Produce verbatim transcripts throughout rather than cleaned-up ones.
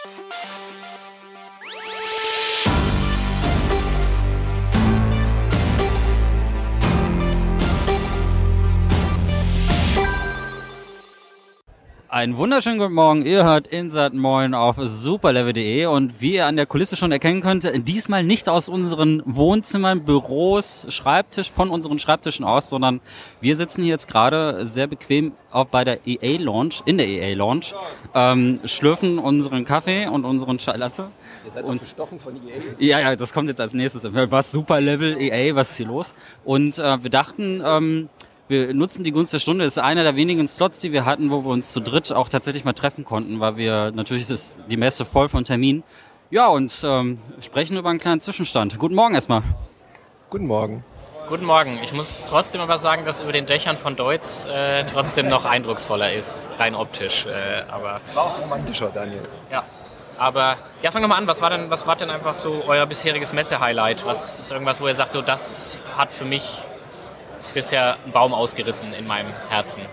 Einen wunderschönen guten Morgen, ihr hört Insert Moin auf superlevel punkt de und wie ihr an der Kulisse schon erkennen könnt, diesmal nicht aus unseren Wohnzimmern, Büros, Schreibtisch, von unseren Schreibtischen aus, sondern wir sitzen hier jetzt gerade sehr bequem auch bei der E A-Lounge, in der E A-Lounge, ähm, schlürfen unseren Kaffee und unseren Chai Latte. Ihr seid doch bestochen von E A. Ja, ja, das kommt jetzt als nächstes. Was Superlevel E A, was ist hier los? Und äh, wir dachten, ähm, wir nutzen die Gunst der Stunde. Das ist einer der wenigen Slots, die wir hatten, wo wir uns zu dritt auch tatsächlich mal treffen konnten, weil wir, natürlich ist die Messe voll von Terminen. Ja, und ähm, sprechen über einen kleinen Zwischenstand. Guten Morgen erstmal. Guten Morgen. Guten Morgen. Ich muss trotzdem aber sagen, dass über den Dächern von Deutz äh, trotzdem noch eindrucksvoller ist, rein optisch. Äh, aber es war auch romantischer, Daniel. Ja. Aber, ja, fang doch mal an. Was war denn, was war denn einfach so euer bisheriges Messe-Highlight? Was ist irgendwas, wo ihr sagt, so das hat für mich bisher einen Baum ausgerissen in meinem Herzen?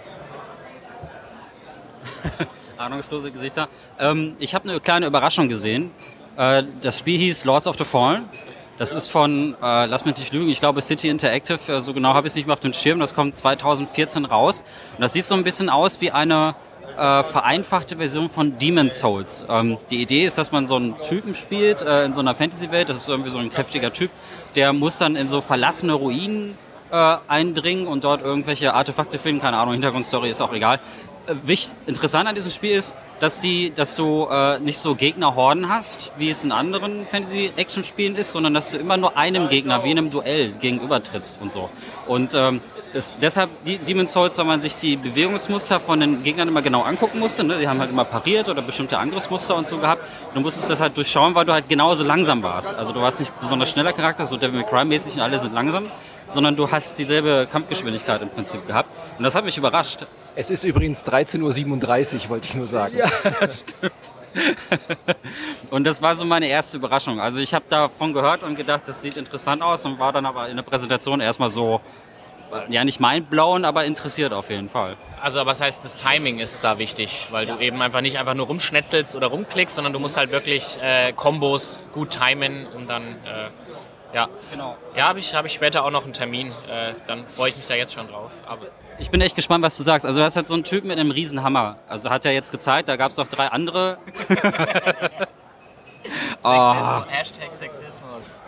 Ahnungslose Gesichter. Ähm, ich habe eine kleine Überraschung gesehen. Äh, das Spiel hieß Lords of the Fallen. Das ist von, äh, lass mich nicht lügen, ich glaube City Interactive, äh, so genau habe ich es nicht mehr auf dem Schirm. Das kommt zwanzig vierzehn raus. Und das sieht so ein bisschen aus wie eine äh, vereinfachte Version von Demon's Souls. Ähm, die Idee ist, dass man so einen Typen spielt äh, in so einer Fantasy-Welt. Das ist irgendwie so ein kräftiger Typ. Der muss dann in so verlassene Ruinen Äh, eindringen und dort irgendwelche Artefakte finden, keine Ahnung, Hintergrundstory ist auch egal. Äh, wichtig, interessant an diesem Spiel ist, dass die, dass du äh, nicht so Gegnerhorden hast, wie es in anderen Fantasy-Action-Spielen ist, sondern dass du immer nur einem Gegner wie in einem Duell gegenübertrittst und so. Und ähm, das, deshalb die Demon's Souls, weil man sich die Bewegungsmuster von den Gegnern immer genau angucken musste, ne? Die haben halt immer pariert oder bestimmte Angriffsmuster und so gehabt. Und du musstest das halt durchschauen, weil du halt genauso langsam warst. Also du warst nicht besonders schneller Charakter, so Devil May Cry-mäßig und alle sind langsam, sondern du hast dieselbe Kampfgeschwindigkeit im Prinzip gehabt. Und das hat mich überrascht. Es ist übrigens dreizehn Uhr siebenunddreißig, wollte ich nur sagen. Ja, das stimmt. Und das war so meine erste Überraschung. Also ich habe davon gehört und gedacht, das sieht interessant aus und war dann aber in der Präsentation erstmal so, ja nicht mindblown, aber interessiert auf jeden Fall. Also was heißt, das Timing ist da wichtig, weil du ja. eben einfach nicht einfach nur rumschnetzelst oder rumklickst, sondern du musst halt wirklich äh, Kombos gut timen und dann... Äh, Ja, genau. Ja, habe ich, hab ich später auch noch einen Termin. Äh, dann freue ich mich da jetzt schon drauf. Aber ich bin echt gespannt, was du sagst. Also du hast halt so einen Typ mit einem Riesenhammer. Also hat er jetzt gezeigt, da gab es noch drei andere. oh. Sexismus, Hashtag Sexismus.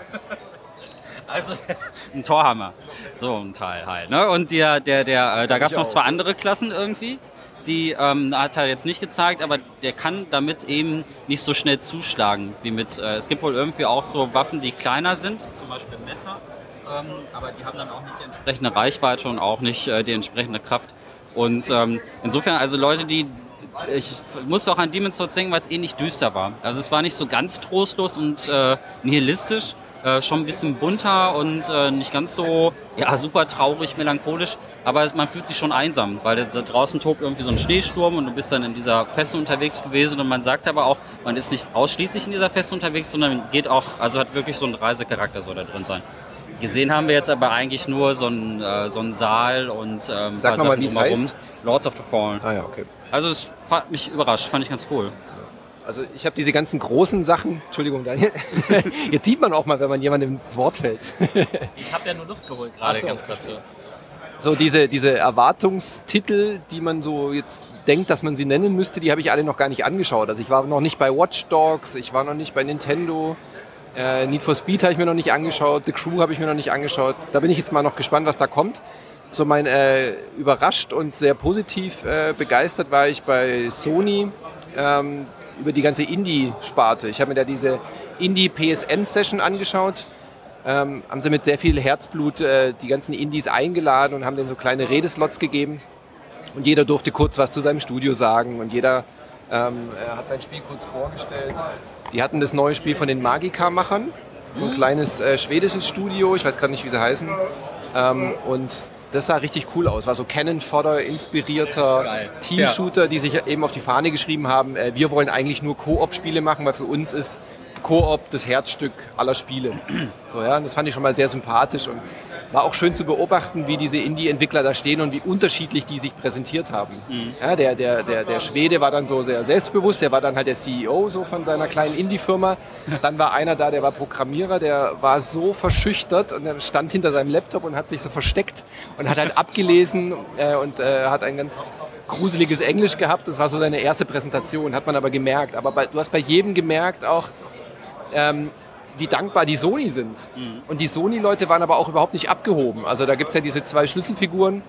Also ein Torhammer. So ein Teil halt. Ne? Und der, der, der, äh, da gab es noch zwei andere Klassen irgendwie. Die ähm, hat er jetzt nicht gezeigt, aber der kann damit eben nicht so schnell zuschlagen wie mit. Äh, es gibt wohl irgendwie auch so Waffen, die kleiner sind, zum Beispiel Messer, ähm, aber die haben dann auch nicht die entsprechende Reichweite und auch nicht äh, die entsprechende Kraft. Und ähm, insofern, also Leute, die. Ich musste auch an Demon's Souls denken, weil es ähnlich düster war. Also es war nicht so ganz trostlos und äh, nihilistisch. Äh, schon ein bisschen bunter und äh, nicht ganz so ja, super traurig, melancholisch, aber man fühlt sich schon einsam, weil da, da draußen tobt irgendwie so ein Schneesturm und du bist dann in dieser Festung unterwegs gewesen und man sagt aber auch, man ist nicht ausschließlich in dieser Festung unterwegs, sondern geht auch, also hat wirklich so einen Reisecharakter soll da drin sein. Gesehen haben wir jetzt aber eigentlich nur so einen, äh, so einen Saal und ähm, Sag nochmal, wie es heißt? Lords of the Fallen. Ah ja, okay. Also es hat mich überrascht, fand ich ganz cool. Also ich habe diese ganzen großen Sachen, Entschuldigung Daniel, jetzt sieht man auch mal, wenn man jemandem ins Wort fällt. Ich habe ja nur Luft geholt gerade, so, ganz kurz so. So diese, diese Erwartungstitel, die man so jetzt denkt, dass man sie nennen müsste, die habe ich alle noch gar nicht angeschaut. Also ich war noch nicht bei Watch Dogs, ich war noch nicht bei Nintendo, äh, Need for Speed habe ich mir noch nicht angeschaut, The Crew habe ich mir noch nicht angeschaut. Da bin ich jetzt mal noch gespannt, was da kommt. So mein äh, überrascht und sehr positiv äh, begeistert war ich bei Sony, ähm, über die ganze Indie-Sparte. Ich habe mir da diese Indie-P S N-Session angeschaut. Ähm, haben sie mit sehr viel Herzblut äh, die ganzen Indies eingeladen und haben denen so kleine Redeslots gegeben. Und jeder durfte kurz was zu seinem Studio sagen und jeder ähm, äh, hat sein Spiel kurz vorgestellt. Die hatten das neue Spiel von den Magica-Machern. So ein kleines äh, schwedisches Studio, ich weiß gerade nicht, wie sie heißen. Ähm, und das sah richtig cool aus. War so Cannon-Fodder-inspirierter Team-Shooter, die sich eben auf die Fahne geschrieben haben, äh, wir wollen eigentlich nur Koop-Spiele machen, weil für uns ist Koop das Herzstück aller Spiele. So, ja, und das fand ich schon mal sehr sympathisch. Und war auch schön zu beobachten, wie diese Indie-Entwickler da stehen und wie unterschiedlich die sich präsentiert haben. Mhm. Ja, der, der, der, der Schwede war dann so sehr selbstbewusst, der war dann halt der C E O so von seiner kleinen Indie-Firma. Dann war einer da, der war Programmierer, der war so verschüchtert und der stand hinter seinem Laptop und hat sich so versteckt und hat halt abgelesen äh, und äh, hat ein ganz gruseliges Englisch gehabt. Das war so seine erste Präsentation, hat man aber gemerkt. Aber bei, du hast bei jedem gemerkt auch, ähm, wie dankbar die Sony sind. Mhm. Und die Sony-Leute waren aber auch überhaupt nicht abgehoben. Also da gibt es ja diese zwei Schlüsselfiguren,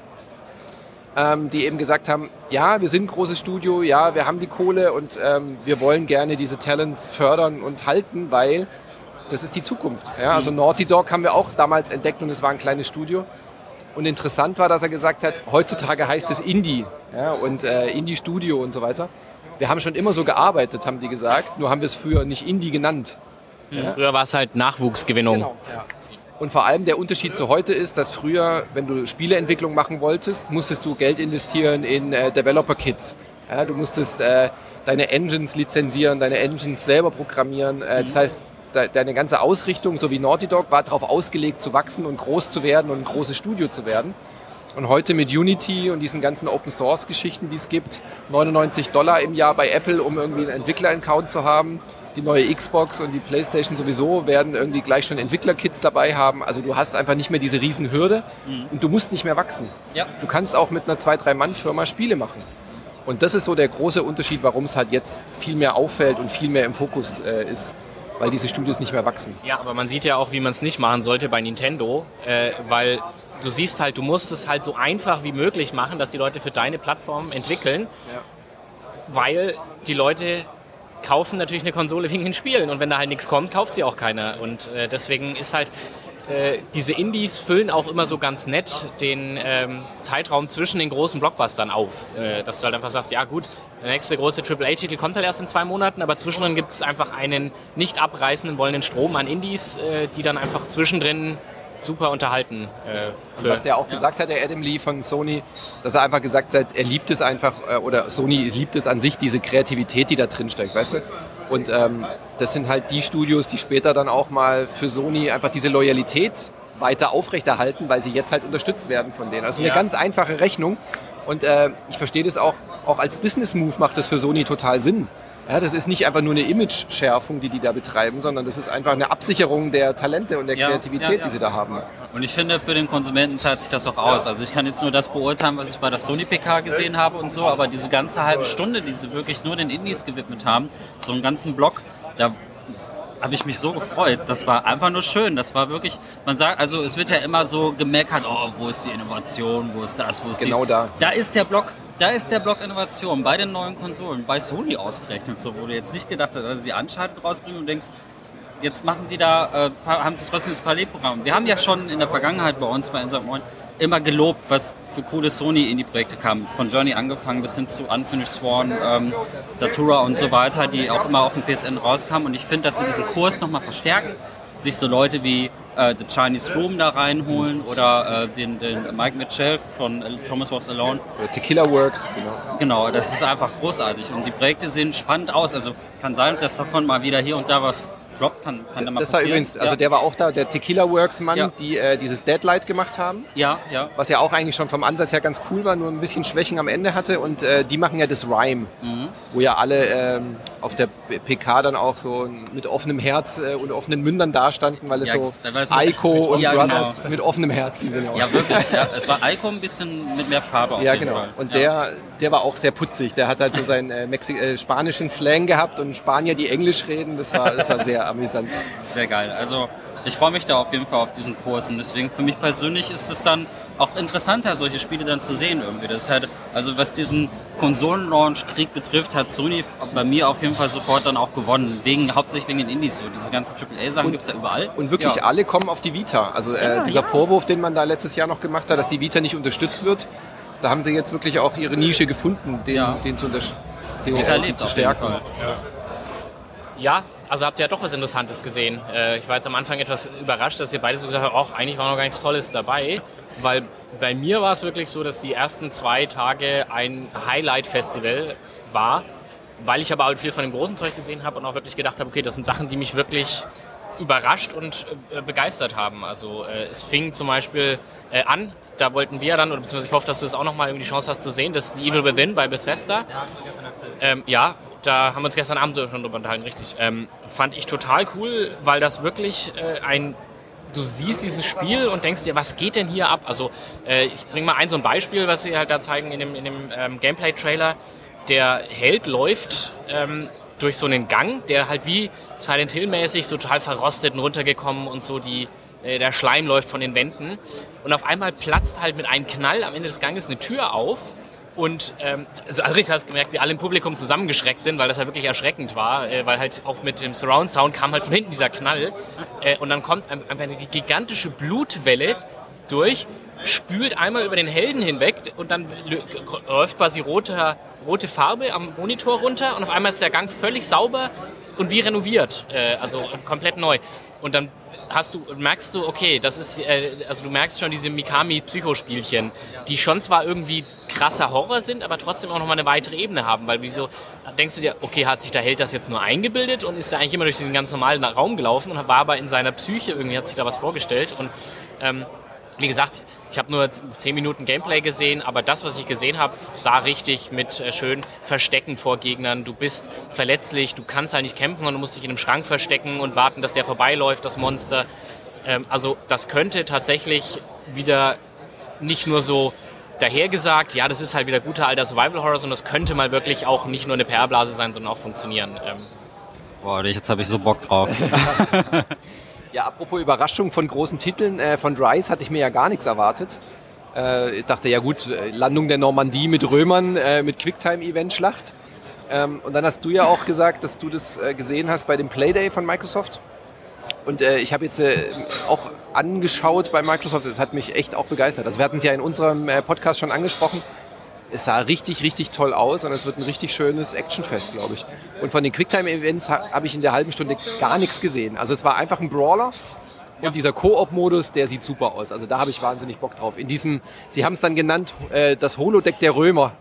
ähm, die eben gesagt haben, ja, wir sind ein großes Studio, ja, wir haben die Kohle und ähm, wir wollen gerne diese Talents fördern und halten, weil das ist die Zukunft. Ja? Also Naughty Dog haben wir auch damals entdeckt und es war ein kleines Studio. Und interessant war, dass er gesagt hat, heutzutage heißt es Indie, ja, und äh, Indie-Studio und so weiter. Wir haben schon immer so gearbeitet, haben die gesagt, nur haben wir es früher nicht Indie genannt. Ja? Früher war es halt Nachwuchsgewinnung. Genau, ja. Und vor allem der Unterschied zu heute ist, dass früher, wenn du Spieleentwicklung machen wolltest, musstest du Geld investieren in äh, Developer-Kits. Ja, du musstest äh, deine Engines lizenzieren, deine Engines selber programmieren. Äh, mhm. Das heißt, de- deine ganze Ausrichtung, so wie Naughty Dog, war darauf ausgelegt, zu wachsen und groß zu werden und ein großes Studio zu werden. Und heute mit Unity und diesen ganzen Open-Source-Geschichten, die es gibt, neunundneunzig Dollar im Jahr bei Apple, um irgendwie einen Entwickler-Account zu haben. Die neue Xbox und die Playstation sowieso werden irgendwie gleich schon Entwickler-Kits dabei haben. Also du hast einfach nicht mehr diese Riesenhürde mhm. und du musst nicht mehr wachsen. Ja. Du kannst auch mit einer zwei drei Mann Firma Spiele machen. Und das ist so der große Unterschied, warum es halt jetzt viel mehr auffällt und viel mehr im Fokus äh, ist, weil diese Studios nicht mehr wachsen. Ja, aber man sieht ja auch, wie man es nicht machen sollte bei Nintendo, äh, weil du siehst halt, du musst es halt so einfach wie möglich machen, dass die Leute für deine Plattform entwickeln, ja. weil die Leute kaufen natürlich eine Konsole wegen den Spielen und wenn da halt nichts kommt, kauft sie auch keiner. Und äh, deswegen ist halt, äh, diese Indies füllen auch immer so ganz nett den ähm, Zeitraum zwischen den großen Blockbustern auf. Äh, dass du halt einfach sagst, ja gut, der nächste große Triple A-Titel kommt halt erst in zwei Monaten, aber zwischendrin gibt es einfach einen nicht abreißenden, wollenden Strom an Indies, äh, die dann einfach zwischendrin super unterhalten. Äh, für, was der auch ja. gesagt hat, der Adam Lee von Sony, dass er einfach gesagt hat, er liebt es einfach, äh, oder Sony liebt es an sich, diese Kreativität, die da drin steckt, weißt du? Und ähm, das sind halt die Studios, die später dann auch mal für Sony einfach diese Loyalität weiter aufrechterhalten, weil sie jetzt halt unterstützt werden von denen. Das ist ja. eine ganz einfache Rechnung und äh, ich verstehe das auch, auch als Business-Move macht das für Sony total Sinn. Ja, das ist nicht einfach nur eine Image-Schärfung, die die da betreiben, sondern das ist einfach eine Absicherung der Talente und der ja, Kreativität, ja, ja. die sie da haben. Und ich finde, für den Konsumenten zahlt sich das auch aus. Ja. Also ich kann jetzt nur das beurteilen, was ich bei der Sony-P K gesehen habe und so, aber diese ganze halbe Stunde, die sie wirklich nur den Indies gewidmet haben, so einen ganzen Block, da habe ich mich so gefreut. Das war einfach nur schön. Das war wirklich, man sagt, also es wird ja immer so gemeckert, oh, wo ist die Innovation, wo ist das, wo ist genau dies. da. Da ist der Block. Da ist der Block Innovation bei den neuen Konsolen, bei Sony ausgerechnet, so, wo du jetzt nicht gedacht hast, also die Uncharted rausbringen und denkst, jetzt machen die da, äh, haben sie trotzdem das Parallelprogramm. Wir haben ja schon in der Vergangenheit bei uns bei Insert Moin immer gelobt, was für coole Sony-Indie-Projekte kamen. Von Journey angefangen bis hin zu Unfinished Swan, ähm, Datura und so weiter, die auch immer auf dem P S N rauskamen. Und ich finde, dass sie diesen Kurs nochmal verstärken. Sich so Leute wie äh, The Chinese Room da reinholen oder äh, den, den Mike Mitchell von Thomas Walks Alone. Tequila Works, genau. Genau, das ist einfach großartig und die Projekte sehen spannend aus. Also kann sein, dass davon mal wieder hier und da was floppt, kann, kann da mal das passieren. War übrigens, also ja. der war auch da, der Tequila Works Mann, ja. die äh, dieses Deadlight gemacht haben. Ja, ja. Was ja auch eigentlich schon vom Ansatz her ganz cool war, nur ein bisschen Schwächen am Ende hatte und äh, die machen ja das Rhyme, mhm. wo ja alle ähm, auf der P K dann auch so mit offenem Herz äh, und offenen Mündern dastanden, weil es ja, so Ico und ja, Brothers genau. mit offenem Herzen. Genau. Ja, wirklich. Ja. Es war Ico ein bisschen mit mehr Farbe auf ja, jeden genau. Fall. Und ja. der, der war auch sehr putzig. Der hat halt so seinen äh, Mexi- äh, spanischen Slang gehabt und Spanier, die Englisch reden. Das war, das war sehr amüsant. Sehr geil. Also ich freue mich da auf jeden Fall auf diesen Kurs und deswegen für mich persönlich ist es dann auch interessanter, solche Spiele dann zu sehen irgendwie. Das ist halt, also was diesen Konsolen-Launch-Krieg betrifft, hat Sony bei mir auf jeden Fall sofort dann auch gewonnen. Wegen, hauptsächlich wegen den Indies so. Diese ganzen Triple A-Sachen gibt es ja überall. Und wirklich ja. alle kommen auf die Vita. Also äh, ja, dieser ja. Vorwurf, den man da letztes Jahr noch gemacht hat, dass die Vita nicht unterstützt wird, da haben sie jetzt wirklich auch ihre Nische gefunden, den, ja. den zu, untersch- den Vita lebt zu stärken. Ja. ja, also habt ihr ja doch was Interessantes gesehen. Äh, ich war jetzt am Anfang etwas überrascht, dass ihr beide so gesagt habt, auch eigentlich war noch gar nichts Tolles dabei. Weil bei mir war es wirklich so, dass die ersten zwei Tage ein Highlight-Festival war, weil ich aber auch viel von dem großen Zeug gesehen habe und auch wirklich gedacht habe, okay, das sind Sachen, die mich wirklich überrascht und äh, begeistert haben. Also äh, es fing zum Beispiel äh, an, da wollten wir dann, oder beziehungsweise ich hoffe, dass du es auch nochmal irgendwie die Chance hast zu sehen, das ist The Evil Within bei Bethesda. Ja, hast du gestern erzählt. Ähm, ja, da haben wir uns gestern Abend schon drüber unterhalten, richtig. Ähm, fand ich total cool, weil das wirklich äh, ein... Du siehst dieses Spiel und denkst dir, was geht denn hier ab? Also äh, ich bringe mal ein so ein Beispiel, was sie halt da zeigen in dem, in dem ähm, Gameplay-Trailer. Der Held läuft ähm, durch so einen Gang, der halt wie Silent Hill-mäßig so total verrostet und runtergekommen und so die, äh, der Schleim läuft von den Wänden. Und auf einmal platzt halt mit einem Knall am Ende des Ganges eine Tür auf. Und ähm, also richtig hast gemerkt, wie alle im Publikum zusammengeschreckt sind, weil das halt wirklich erschreckend war, äh, weil halt auch mit dem Surround-Sound kam halt von hinten dieser Knall äh, und dann kommt einfach eine gigantische Blutwelle durch, spült einmal über den Helden hinweg und dann läuft quasi rote, rote Farbe am Monitor runter und auf einmal ist der Gang völlig sauber und wie renoviert, äh, also komplett neu. Und dann hast du, merkst du, okay, das ist, äh, also du merkst schon diese Mikami-Psychospielchen, die schon zwar irgendwie krasser Horror sind, aber trotzdem auch nochmal eine weitere Ebene haben, weil wieso denkst du dir, okay, hat sich der Held das jetzt nur eingebildet und ist da eigentlich immer durch den ganz normalen Raum gelaufen und war aber in seiner Psyche, irgendwie hat sich da was vorgestellt und ähm, wie gesagt, ich habe nur zehn Minuten Gameplay gesehen, aber das, was ich gesehen habe, sah richtig mit äh, schön Verstecken vor Gegnern. Du bist verletzlich, du kannst halt nicht kämpfen und du musst dich in einem Schrank verstecken und warten, dass der vorbeiläuft, das Monster. Ähm, also das könnte tatsächlich wieder nicht nur so dahergesagt, ja, das ist halt wieder guter alter Survival-Horror, sondern das könnte mal wirklich auch nicht nur eine P R-Blase sein, sondern auch funktionieren. Ähm, Boah, jetzt habe ich so Bock drauf. Ja, apropos Überraschung von großen Titeln, äh, von Rise hatte ich mir ja gar nichts erwartet. Äh, ich dachte, ja gut, Landung der Normandie mit Römern, äh, mit Quicktime-Event-Schlacht. Ähm, und dann hast du ja auch gesagt, dass du das äh, gesehen hast bei dem Playday von Microsoft. Und äh, ich habe jetzt äh, auch angeschaut bei Microsoft, das hat mich echt auch begeistert. Also wir hatten es ja in unserem äh, Podcast schon angesprochen. Es sah richtig, richtig toll aus und es wird ein richtig schönes Actionfest, glaube ich. Und von den Quicktime-Events ha- habe ich in der halben Stunde gar nichts gesehen. Also es war einfach ein Brawler und ja. Dieser Koop-Modus, der sieht super aus. Also da habe ich wahnsinnig Bock drauf. In diesem, Sie haben es dann genannt, äh, das Holodeck der Römer.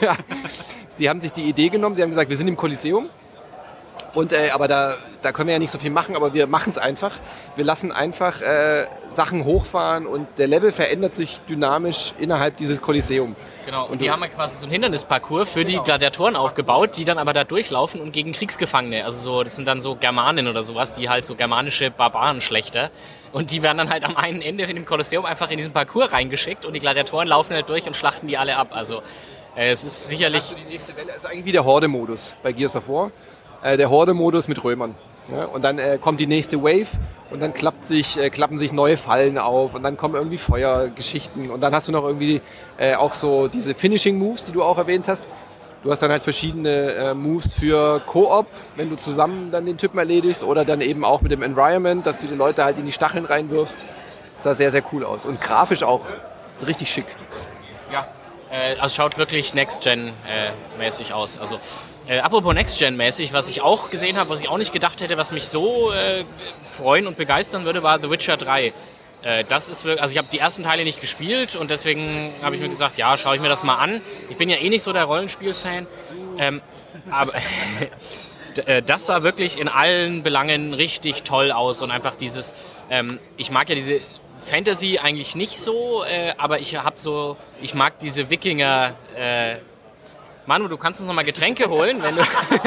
Sie haben sich die Idee genommen, Sie haben gesagt, wir sind im Kolosseum. Und, äh, aber da, da können wir ja nicht so viel machen, aber wir machen es einfach. Wir lassen einfach äh, Sachen hochfahren und der Level verändert sich dynamisch innerhalb dieses Kolosseums. Genau, und, und die haben ja quasi so einen Hindernisparcours für genau. die Gladiatoren aufgebaut, die dann aber da durchlaufen und gegen Kriegsgefangene, also so, das sind dann so Germanen oder sowas, die halt so germanische Barbarenschlechter. Und die werden dann halt am einen Ende in dem Kolosseum einfach in diesen Parcours reingeschickt und die Gladiatoren laufen halt durch und schlachten die alle ab. Also äh, es ist sicherlich... Also die nächste Welle ist eigentlich wie der Horde-Modus bei Gears of War. Äh, der Horde-Modus mit Römern. Ja? Und dann äh, kommt die nächste Wave und dann klappt sich, äh, klappen sich neue Fallen auf und dann kommen irgendwie Feuergeschichten und dann hast du noch irgendwie äh, auch so diese Finishing-Moves, die du auch erwähnt hast. Du hast dann halt verschiedene äh, Moves für Koop, wenn du zusammen dann den Typen erledigst oder dann eben auch mit dem Environment, dass du die Leute halt in die Stacheln reinwirfst. Das sah sehr, sehr cool aus und grafisch auch ist richtig schick. Ja, äh, also schaut wirklich Next-Gen-mäßig äh, aus. Also Äh, apropos Next-Gen-mäßig, was ich auch gesehen habe, was ich auch nicht gedacht hätte, was mich so äh, freuen und begeistern würde, war The Witcher drei. Äh, das ist wirklich, also ich habe die ersten Teile nicht gespielt und deswegen habe ich mir gesagt, ja, schaue ich mir das mal an. Ich bin ja eh nicht so der Rollenspiel-Fan, ähm, aber das sah wirklich in allen Belangen richtig toll aus und einfach dieses, ähm, ich mag ja diese Fantasy eigentlich nicht so, äh, aber ich habe so, ich mag diese Wikinger, äh, Manu, du kannst uns noch mal Getränke holen, wenn du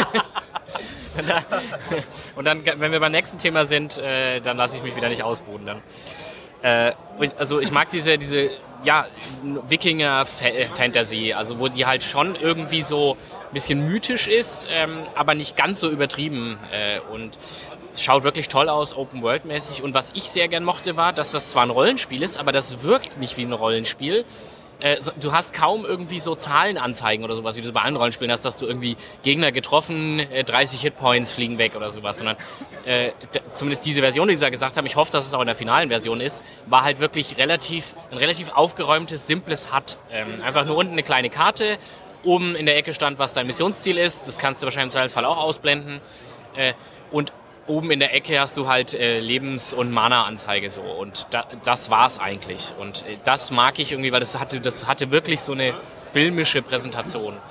und dann, wenn wir beim nächsten Thema sind, äh, dann lasse ich mich wieder nicht ausbuhen. Dann. Äh, also ich mag diese, diese ja, Wikinger-Fantasy, also wo die halt schon irgendwie so ein bisschen mythisch ist, ähm, aber nicht ganz so übertrieben äh, und schaut wirklich toll aus, Open-World-mäßig. Und was ich sehr gern mochte, war, dass das zwar ein Rollenspiel ist, aber das wirkt nicht wie ein Rollenspiel. Du hast kaum irgendwie so Zahlenanzeigen oder sowas, wie du bei allen Rollenspielen hast, dass du irgendwie Gegner getroffen, dreißig Hitpoints fliegen weg oder sowas, sondern äh, d- zumindest diese Version, die sie da gesagt haben, ich hoffe, dass es auch in der finalen Version ist, war halt wirklich relativ ein relativ aufgeräumtes, simples H U D. Ähm, einfach nur unten eine kleine Karte, oben in der Ecke stand, was dein Missionsziel ist, das kannst du wahrscheinlich im Zweifelsfall auch ausblenden äh, und oben in der Ecke hast du halt äh, Lebens- und Mana-Anzeige so und da, das war's eigentlich und äh, das mag ich irgendwie, weil das hatte, das hatte wirklich so eine filmische Präsentation.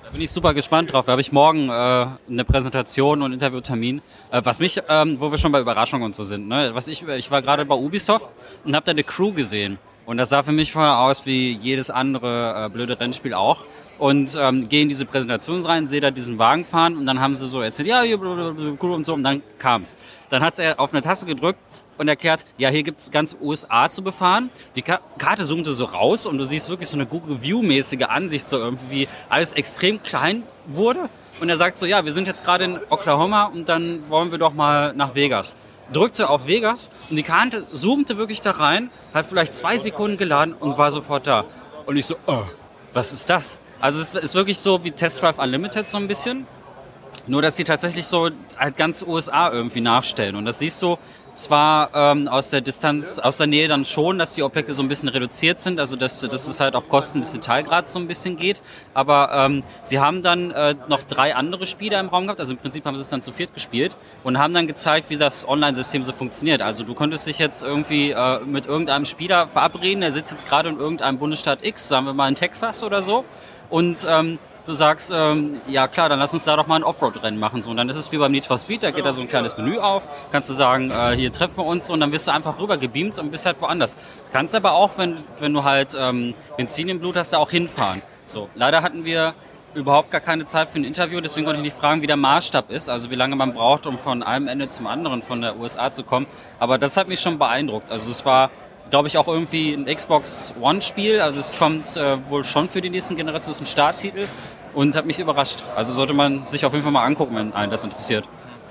Da bin ich super gespannt drauf. Da habe ich morgen äh, eine Präsentation und Interviewtermin. Äh, was mich, ähm, wo wir schon bei Überraschungen und so sind, ne? Was ich, ich war gerade bei Ubisoft und habe da eine Crew gesehen. Und das sah für mich vorher aus wie jedes andere äh, blöde Rennspiel auch. Und ähm, gehe in diese Präsentation rein, sehe da diesen Wagen fahren und dann haben sie so erzählt, ja, hier Crew und so, und dann kam's. Dann hat er auf eine Taste gedrückt und erklärt, ja, hier gibt's ganz U S A zu befahren. Die Ka- Karte zoomte so raus und du siehst wirklich so eine Google View-mäßige Ansicht, so irgendwie alles extrem klein wurde. Und er sagt so, ja, wir sind jetzt gerade in Oklahoma und dann wollen wir doch mal nach Vegas. Drückte auf Vegas und die Karte zoomte wirklich da rein, hat vielleicht zwei Sekunden geladen und war sofort da. Und ich so, oh, was ist das? Also es ist wirklich so wie Test Drive Unlimited so ein bisschen. Nur, dass die tatsächlich so halt ganz U S A irgendwie nachstellen. Und das siehst du zwar ähm, aus der Distanz, aus der Nähe dann schon, dass die Objekte so ein bisschen reduziert sind, also dass, dass es halt auf Kosten des Detailgrads so ein bisschen geht. Aber ähm, sie haben dann äh, noch drei andere Spieler im Raum gehabt, also im Prinzip haben sie es dann zu viert gespielt und haben dann gezeigt, wie das Online-System so funktioniert. Also du konntest dich jetzt irgendwie äh, mit irgendeinem Spieler verabreden, der sitzt jetzt gerade in irgendeinem Bundesstaat X, sagen wir mal in Texas oder so, und ähm, du sagst, ähm, ja klar, dann lass uns da doch mal ein Offroad-Rennen machen. So, und dann ist es wie beim Need for Speed, da geht da so ein kleines Menü auf, kannst du sagen, äh, hier treffen wir uns und dann wirst du einfach rüber gebeamt und bist halt woanders. Kannst aber auch, wenn, wenn du halt ähm, Benzin im Blut hast, da auch hinfahren. So, leider hatten wir überhaupt gar keine Zeit für ein Interview, deswegen konnte ich nicht fragen, wie der Maßstab ist, also wie lange man braucht, um von einem Ende zum anderen von der U S A zu kommen. Aber das hat mich schon beeindruckt. Also es war, glaube ich, auch irgendwie ein Xbox One-Spiel. Also es kommt äh, wohl schon für die nächsten Generationen, das ist ein Starttitel und hat mich überrascht. Also sollte man sich auf jeden Fall mal angucken, wenn einen das interessiert.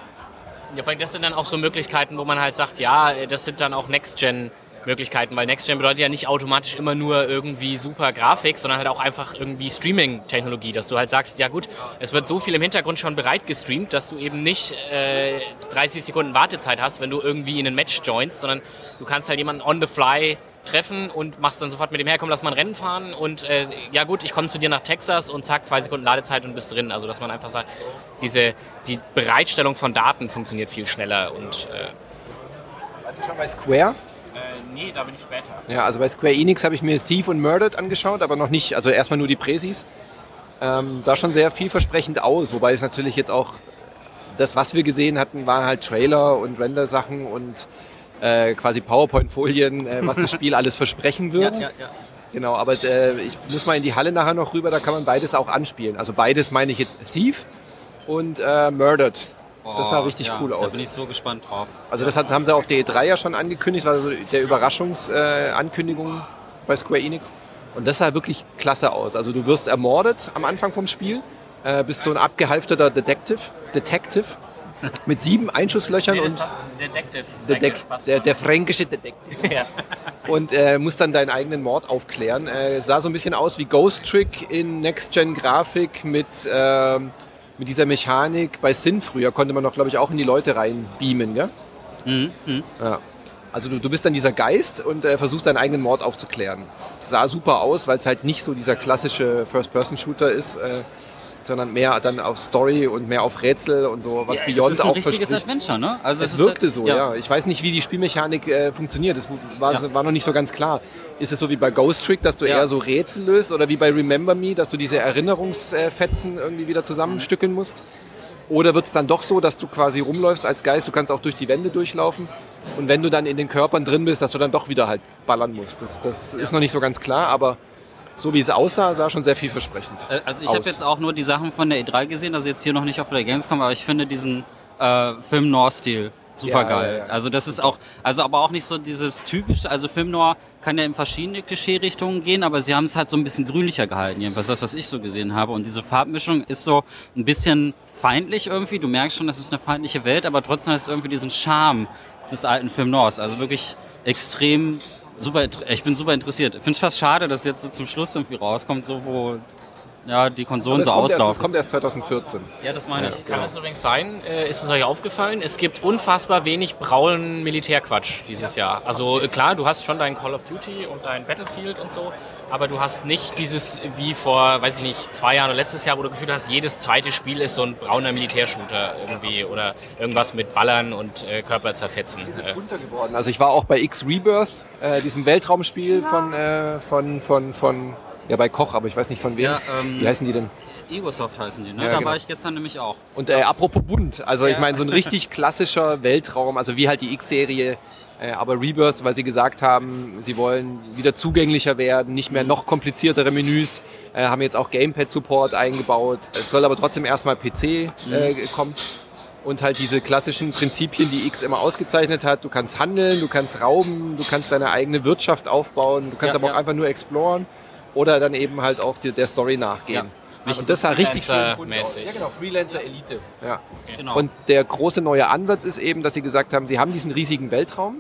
Ja, vor allem das sind dann auch so Möglichkeiten, wo man halt sagt, ja, das sind dann auch Next-Gen-Möglichkeiten, weil Next-Gen bedeutet ja nicht automatisch immer nur irgendwie super Grafik, sondern halt auch einfach irgendwie Streaming-Technologie, dass du halt sagst, ja gut, es wird so viel im Hintergrund schon bereit gestreamt, dass du eben nicht äh, dreißig Sekunden Wartezeit hast, wenn du irgendwie in ein Match joinst, sondern du kannst halt jemanden on the fly treffen und machst dann sofort mit dem her, komm, lass mal ein Rennen fahren und äh, ja gut, ich komme zu dir nach Texas und zack, zwei Sekunden Ladezeit und bist drin. Also dass man einfach sagt, diese, die Bereitstellung von Daten funktioniert viel schneller und äh Warst du schon bei Square? Äh, nee, da bin ich später. Ja, also bei Square Enix habe ich mir Thief und Murdered angeschaut, aber noch nicht, also erstmal nur die Präsis. Ähm, sah schon sehr vielversprechend aus, wobei es natürlich jetzt auch, das was wir gesehen hatten, waren halt Trailer und Render-Sachen und äh, quasi PowerPoint-Folien, äh, was das Spiel alles versprechen wird. Ja, ja, ja. Genau, aber äh, ich muss mal in die Halle nachher noch rüber, da kann man beides auch anspielen. Also beides meine ich jetzt Thief und äh, Murdered. Das sah richtig ja, cool aus. Da bin ich so gespannt drauf. Also das hat, haben sie auf der E drei ja schon angekündigt, das war so der Überraschungsankündigung äh, bei Square Enix. Und das sah wirklich klasse aus. Also du wirst ermordet am Anfang vom Spiel, äh, bist so ein abgehalfterter Detective, Detective mit sieben Einschusslöchern und Detective. Detec der, der fränkische Detective. Ja. Und äh, musst dann deinen eigenen Mord aufklären. Äh, sah so ein bisschen aus wie Ghost Trick in Next-Gen-Grafik mit, äh, mit dieser Mechanik. Bei Sin früher konnte man noch, glaube ich, auch in die Leute reinbeamen, ja? Mhm. Mhm. Ja. Also du, du bist dann dieser Geist und äh, versuchst deinen eigenen Mord aufzuklären. Das sah super aus, weil es halt nicht so dieser klassische First-Person-Shooter ist, äh, sondern mehr dann auf Story und mehr auf Rätsel und so, was Ja, Beyond es ist ein auch richtiges verspricht. Adventure, ne? Also Es, es wirkte ist, so, ja. ja. Ich weiß nicht, wie die Spielmechanik äh, funktioniert. Das war, Ja. war noch nicht so ganz klar. Ist es so wie bei Ghost Trick, dass du Ja. eher so Rätsel löst, oder wie bei Remember Me, dass du diese Erinnerungsfetzen irgendwie wieder zusammenstückeln musst? Oder wird es dann doch so, dass du quasi rumläufst als Geist, du kannst auch durch die Wände durchlaufen und wenn du dann in den Körpern drin bist, dass du dann doch wieder halt ballern musst. Das, das ist noch nicht so ganz klar, aber so wie es aussah, sah schon sehr vielversprechend Äh, Also ich aus. habe jetzt auch nur die Sachen von der E drei gesehen, also jetzt hier noch nicht auf der Gamescom, aber ich finde diesen äh, Film-Noir-Stil super Ja, geil. ja, ja. Also das ist auch, also aber auch nicht so dieses typische, also Film-Noir kann ja in verschiedene Klischee-Richtungen gehen, aber sie haben es halt so ein bisschen grünlicher gehalten, jedenfalls das, was ich so gesehen habe. Und diese Farbmischung ist so ein bisschen feindlich irgendwie, du merkst schon, das ist eine feindliche Welt, aber trotzdem hat es irgendwie diesen Charme des alten Film-Noirs, also wirklich extrem super, ich bin super interessiert. Ich finde es fast schade, dass jetzt so zum Schluss irgendwie rauskommt, so wo ja, die Konsolen Aber so es kommt erst, auslaufen. es kommt erst zwanzig vierzehn. Ja, das meine Ja, ich. Kann genau. es übrigens sein, äh, ist es euch aufgefallen, es gibt unfassbar wenig braunen Militärquatsch dieses Jahr. Also äh, klar, du hast schon dein Call of Duty und dein Battlefield und so, aber du hast nicht dieses wie vor, weiß ich nicht, zwei Jahren oder letztes Jahr, wo du das Gefühl hast, jedes zweite Spiel ist so ein brauner Militärshooter irgendwie oder irgendwas mit Ballern und äh, Körper zerfetzen. Es ist Äh, bunter geworden. Also ich war auch bei X Rebirth, äh, diesem Weltraumspiel von, äh, von, von, von, ja bei Koch, aber ich weiß nicht von wem. Ja, ähm, Wie heißen die denn? Egosoft heißen die, ne? Ja, da genau. war ich gestern nämlich auch. Und äh, apropos bunt, also ich Ja. meine, so ein richtig klassischer Weltraum, also wie halt die X-Serie, äh, aber Rebirth, weil sie gesagt haben, sie wollen wieder zugänglicher werden, nicht mehr noch kompliziertere Menüs, äh, haben jetzt auch Gamepad-Support eingebaut. Es soll aber trotzdem erstmal P C äh, kommen. Und halt diese klassischen Prinzipien, die X immer ausgezeichnet hat. Du kannst handeln, du kannst rauben, du kannst deine eigene Wirtschaft aufbauen, du kannst Ja, aber auch ja. einfach nur exploren oder dann eben halt auch die, der Story nachgehen. Ja. Und das sah richtig schön bunt aus. Freelancer-mäßig. Ja genau, Freelancer Elite. Ja. Genau. Und der große neue Ansatz ist eben, dass sie gesagt haben, sie haben diesen riesigen Weltraum,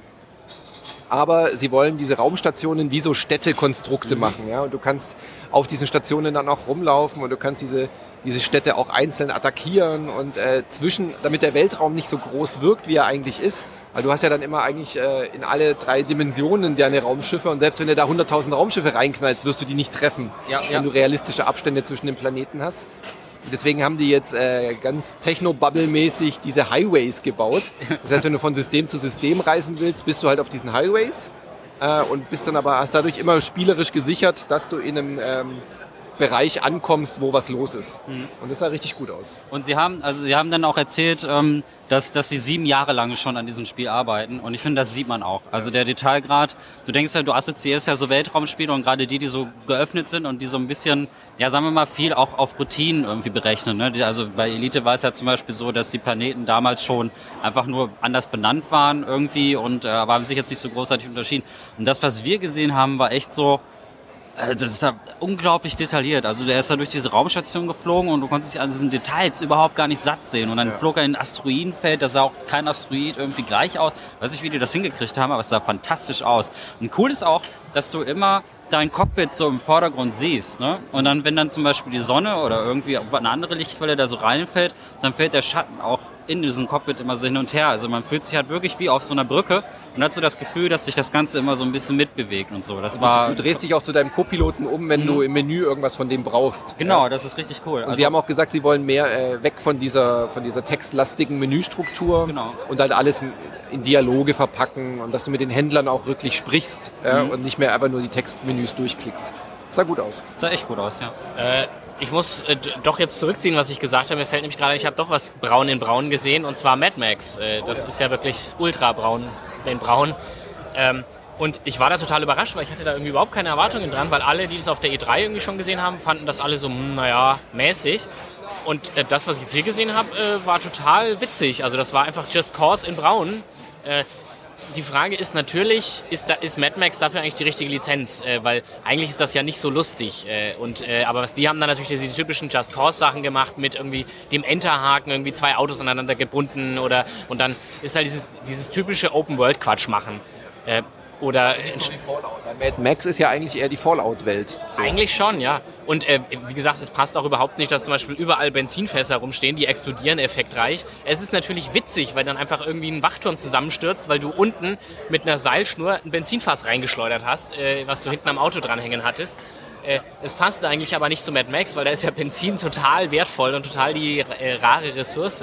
aber sie wollen diese Raumstationen wie so Städtekonstrukte mhm. machen. Ja? Und du kannst auf diesen Stationen dann auch rumlaufen und du kannst diese, diese Städte auch einzeln attackieren und äh, zwischen, damit der Weltraum nicht so groß wirkt, wie er eigentlich ist. Weil du hast ja dann immer eigentlich äh, in alle drei Dimensionen deine Raumschiffe und selbst wenn du da hunderttausend Raumschiffe reinknallst, wirst du die nicht treffen, Ja, wenn ja. du realistische Abstände zwischen den Planeten hast. Deswegen haben die jetzt äh, ganz Techno-Bubble-mäßig diese Highways gebaut. Das heißt, wenn du von System zu System reisen willst, bist du halt auf diesen Highways äh, und bist dann aber hast dadurch immer spielerisch gesichert, dass du in einem ähm, Bereich ankommst, wo was los ist. Mhm. Und das sah richtig gut aus. Und sie haben, also sie haben dann auch erzählt, ähm, dass, dass sie sieben Jahre lang schon an diesem Spiel arbeiten. Und ich finde, das sieht man auch. Also der Detailgrad, du denkst ja, du assoziierst ja so Weltraumspiele und gerade die, die so geöffnet sind und die so ein bisschen, ja sagen wir mal, viel auch auf Routinen irgendwie berechnen. Ne? Die, also bei Elite war es ja zum Beispiel so, dass die Planeten damals schon einfach nur anders benannt waren irgendwie und äh, aber haben sich jetzt nicht so großartig unterschieden. Und das, was wir gesehen haben, war echt so, das ist da unglaublich detailliert. Also der ist da durch diese Raumstation geflogen und du konntest dich an diesen Details überhaupt gar nicht satt sehen. Und dann ja. flog er in ein Asteroidenfeld, da sah auch kein Asteroid irgendwie gleich aus. Weiß nicht, wie die das hingekriegt haben, aber es sah fantastisch aus. Und cool ist auch, dass du immer dein Cockpit so im Vordergrund siehst. Ne? Und dann, wenn dann zum Beispiel die Sonne oder irgendwie eine andere Lichtquelle da so reinfällt, dann fällt der Schatten auch in diesem Cockpit immer so hin und her. Also man fühlt sich halt wirklich wie auf so einer Brücke und hat so das Gefühl, dass sich das Ganze immer so ein bisschen mitbewegt und so. Das war du, du drehst dich auch zu deinem Co-Piloten um, wenn mhm. du im Menü irgendwas von dem brauchst. Genau, ja. das ist richtig cool. Und also, sie haben auch gesagt, sie wollen mehr äh, weg von dieser, von dieser textlastigen Menüstruktur genau. und halt alles in Dialoge verpacken und dass du mit den Händlern auch wirklich sprichst mhm. äh, und nicht mehr einfach nur die Textmenüs durchklickst. Sah gut aus. Sah echt gut aus, ja. Äh, ich muss äh, doch jetzt zurückziehen, was ich gesagt habe. Mir fällt nämlich gerade, ich habe doch was Braun in Braun gesehen und zwar Mad Max. Äh, das oh, ja. ist ja wirklich ultra braun in Braun. Ähm, und ich war da total überrascht, weil ich hatte da irgendwie überhaupt keine Erwartungen dran, weil alle, die das auf der E drei irgendwie schon gesehen haben, fanden das alle so, hm, naja, mäßig. Und äh, das, was ich jetzt hier gesehen habe, äh, war total witzig. Also das war einfach Just Cause in Braun. Äh, Die Frage ist natürlich, ist, da, ist Mad Max dafür eigentlich die richtige Lizenz? Äh, weil eigentlich ist das ja nicht so lustig. Äh, und, äh, aber was die haben dann natürlich diese typischen Just Cause Sachen gemacht mit irgendwie dem Enterhaken, irgendwie zwei Autos aneinander gebunden oder und dann ist halt dieses, dieses typische Open World Quatsch machen. Äh, oder so wie Fallout. Mad Max ist ja eigentlich eher die Fallout-Welt. So. Eigentlich schon, ja. Und äh, wie gesagt, es passt auch überhaupt nicht, dass zum Beispiel überall Benzinfässer rumstehen, die explodieren effektreich. Es ist natürlich witzig, weil dann einfach irgendwie ein Wachturm zusammenstürzt, weil du unten mit einer Seilschnur ein Benzinfass reingeschleudert hast, äh, was du hinten am Auto dranhängen hattest. Äh, es passt eigentlich aber nicht zu Mad Max, weil da ist ja Benzin total wertvoll und total die äh, rare Ressource.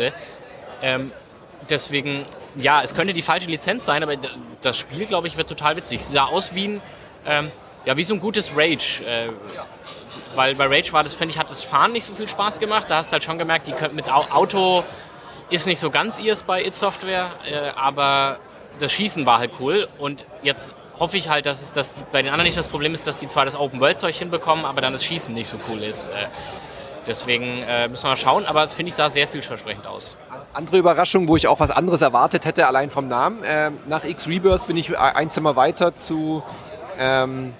Ähm, deswegen, ja, es könnte die falsche Lizenz sein, aber das Spiel, glaube ich, wird total witzig. Es sah aus wie ein, ähm, ja, wie so ein gutes Rage. Äh, weil bei Rage war das, finde ich, hat das Fahren nicht so viel Spaß gemacht. Da hast du halt schon gemerkt, die können mit Auto ist nicht so ganz ihrs bei id Software, äh, aber das Schießen war halt cool. Und jetzt hoffe ich halt, dass es dass die, bei den anderen nicht das Problem ist, dass die zwar das Open-World-Zeug hinbekommen, aber dann das Schießen nicht so cool ist. Äh, Deswegen äh, müssen wir mal schauen, aber finde ich, sah sehr vielversprechend aus. Andere Überraschung, wo ich auch was anderes erwartet hätte, allein vom Namen. Ähm, nach X Rebirth bin ich ein Zimmer weiter zu ähm,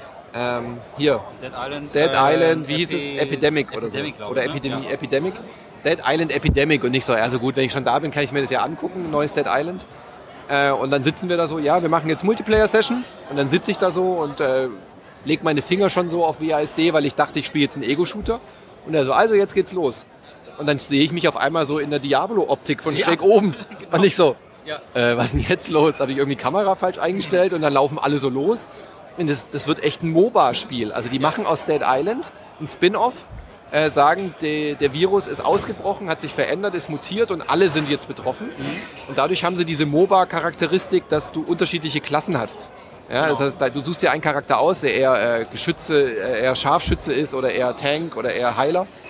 ähm, hier. Dead Island. Dead äh, Island, wie Epi- hieß es? Epidemic, oder Epidemic, so. glaub Oder ich, ne? Epidemie, Ja. Epidemic. Dead Island Epidemic und nicht so, also gut, wenn ich schon da bin, kann ich mir das ja angucken, ein neues Dead Island. Äh, und dann sitzen wir da so, ja, wir machen jetzt Multiplayer-Session und dann sitze ich da so und äh, lege meine Finger schon so auf W A S D, weil ich dachte, ich spiele jetzt einen Ego-Shooter. Und er so, also jetzt geht's los. Und dann sehe ich mich auf einmal so in der Diablo-Optik von schräg Ja. oben. Genau. Und ich so, Ja. äh, was ist denn jetzt los? Habe ich irgendwie Kamera falsch eingestellt und dann laufen alle so los. Und das, das wird echt ein MOBA-Spiel. Also die machen aus Dead Island ein Spin-Off, äh, sagen, de, der Virus ist ausgebrochen, hat sich verändert, ist mutiert und alle sind jetzt betroffen. Mhm. Und dadurch haben sie diese MOBA-Charakteristik, dass du unterschiedliche Klassen hast. Ja, Genau. das heißt, du suchst dir einen Charakter aus, der eher äh, Geschütze, äh, eher Scharfschütze ist oder eher Tank oder eher Heiler.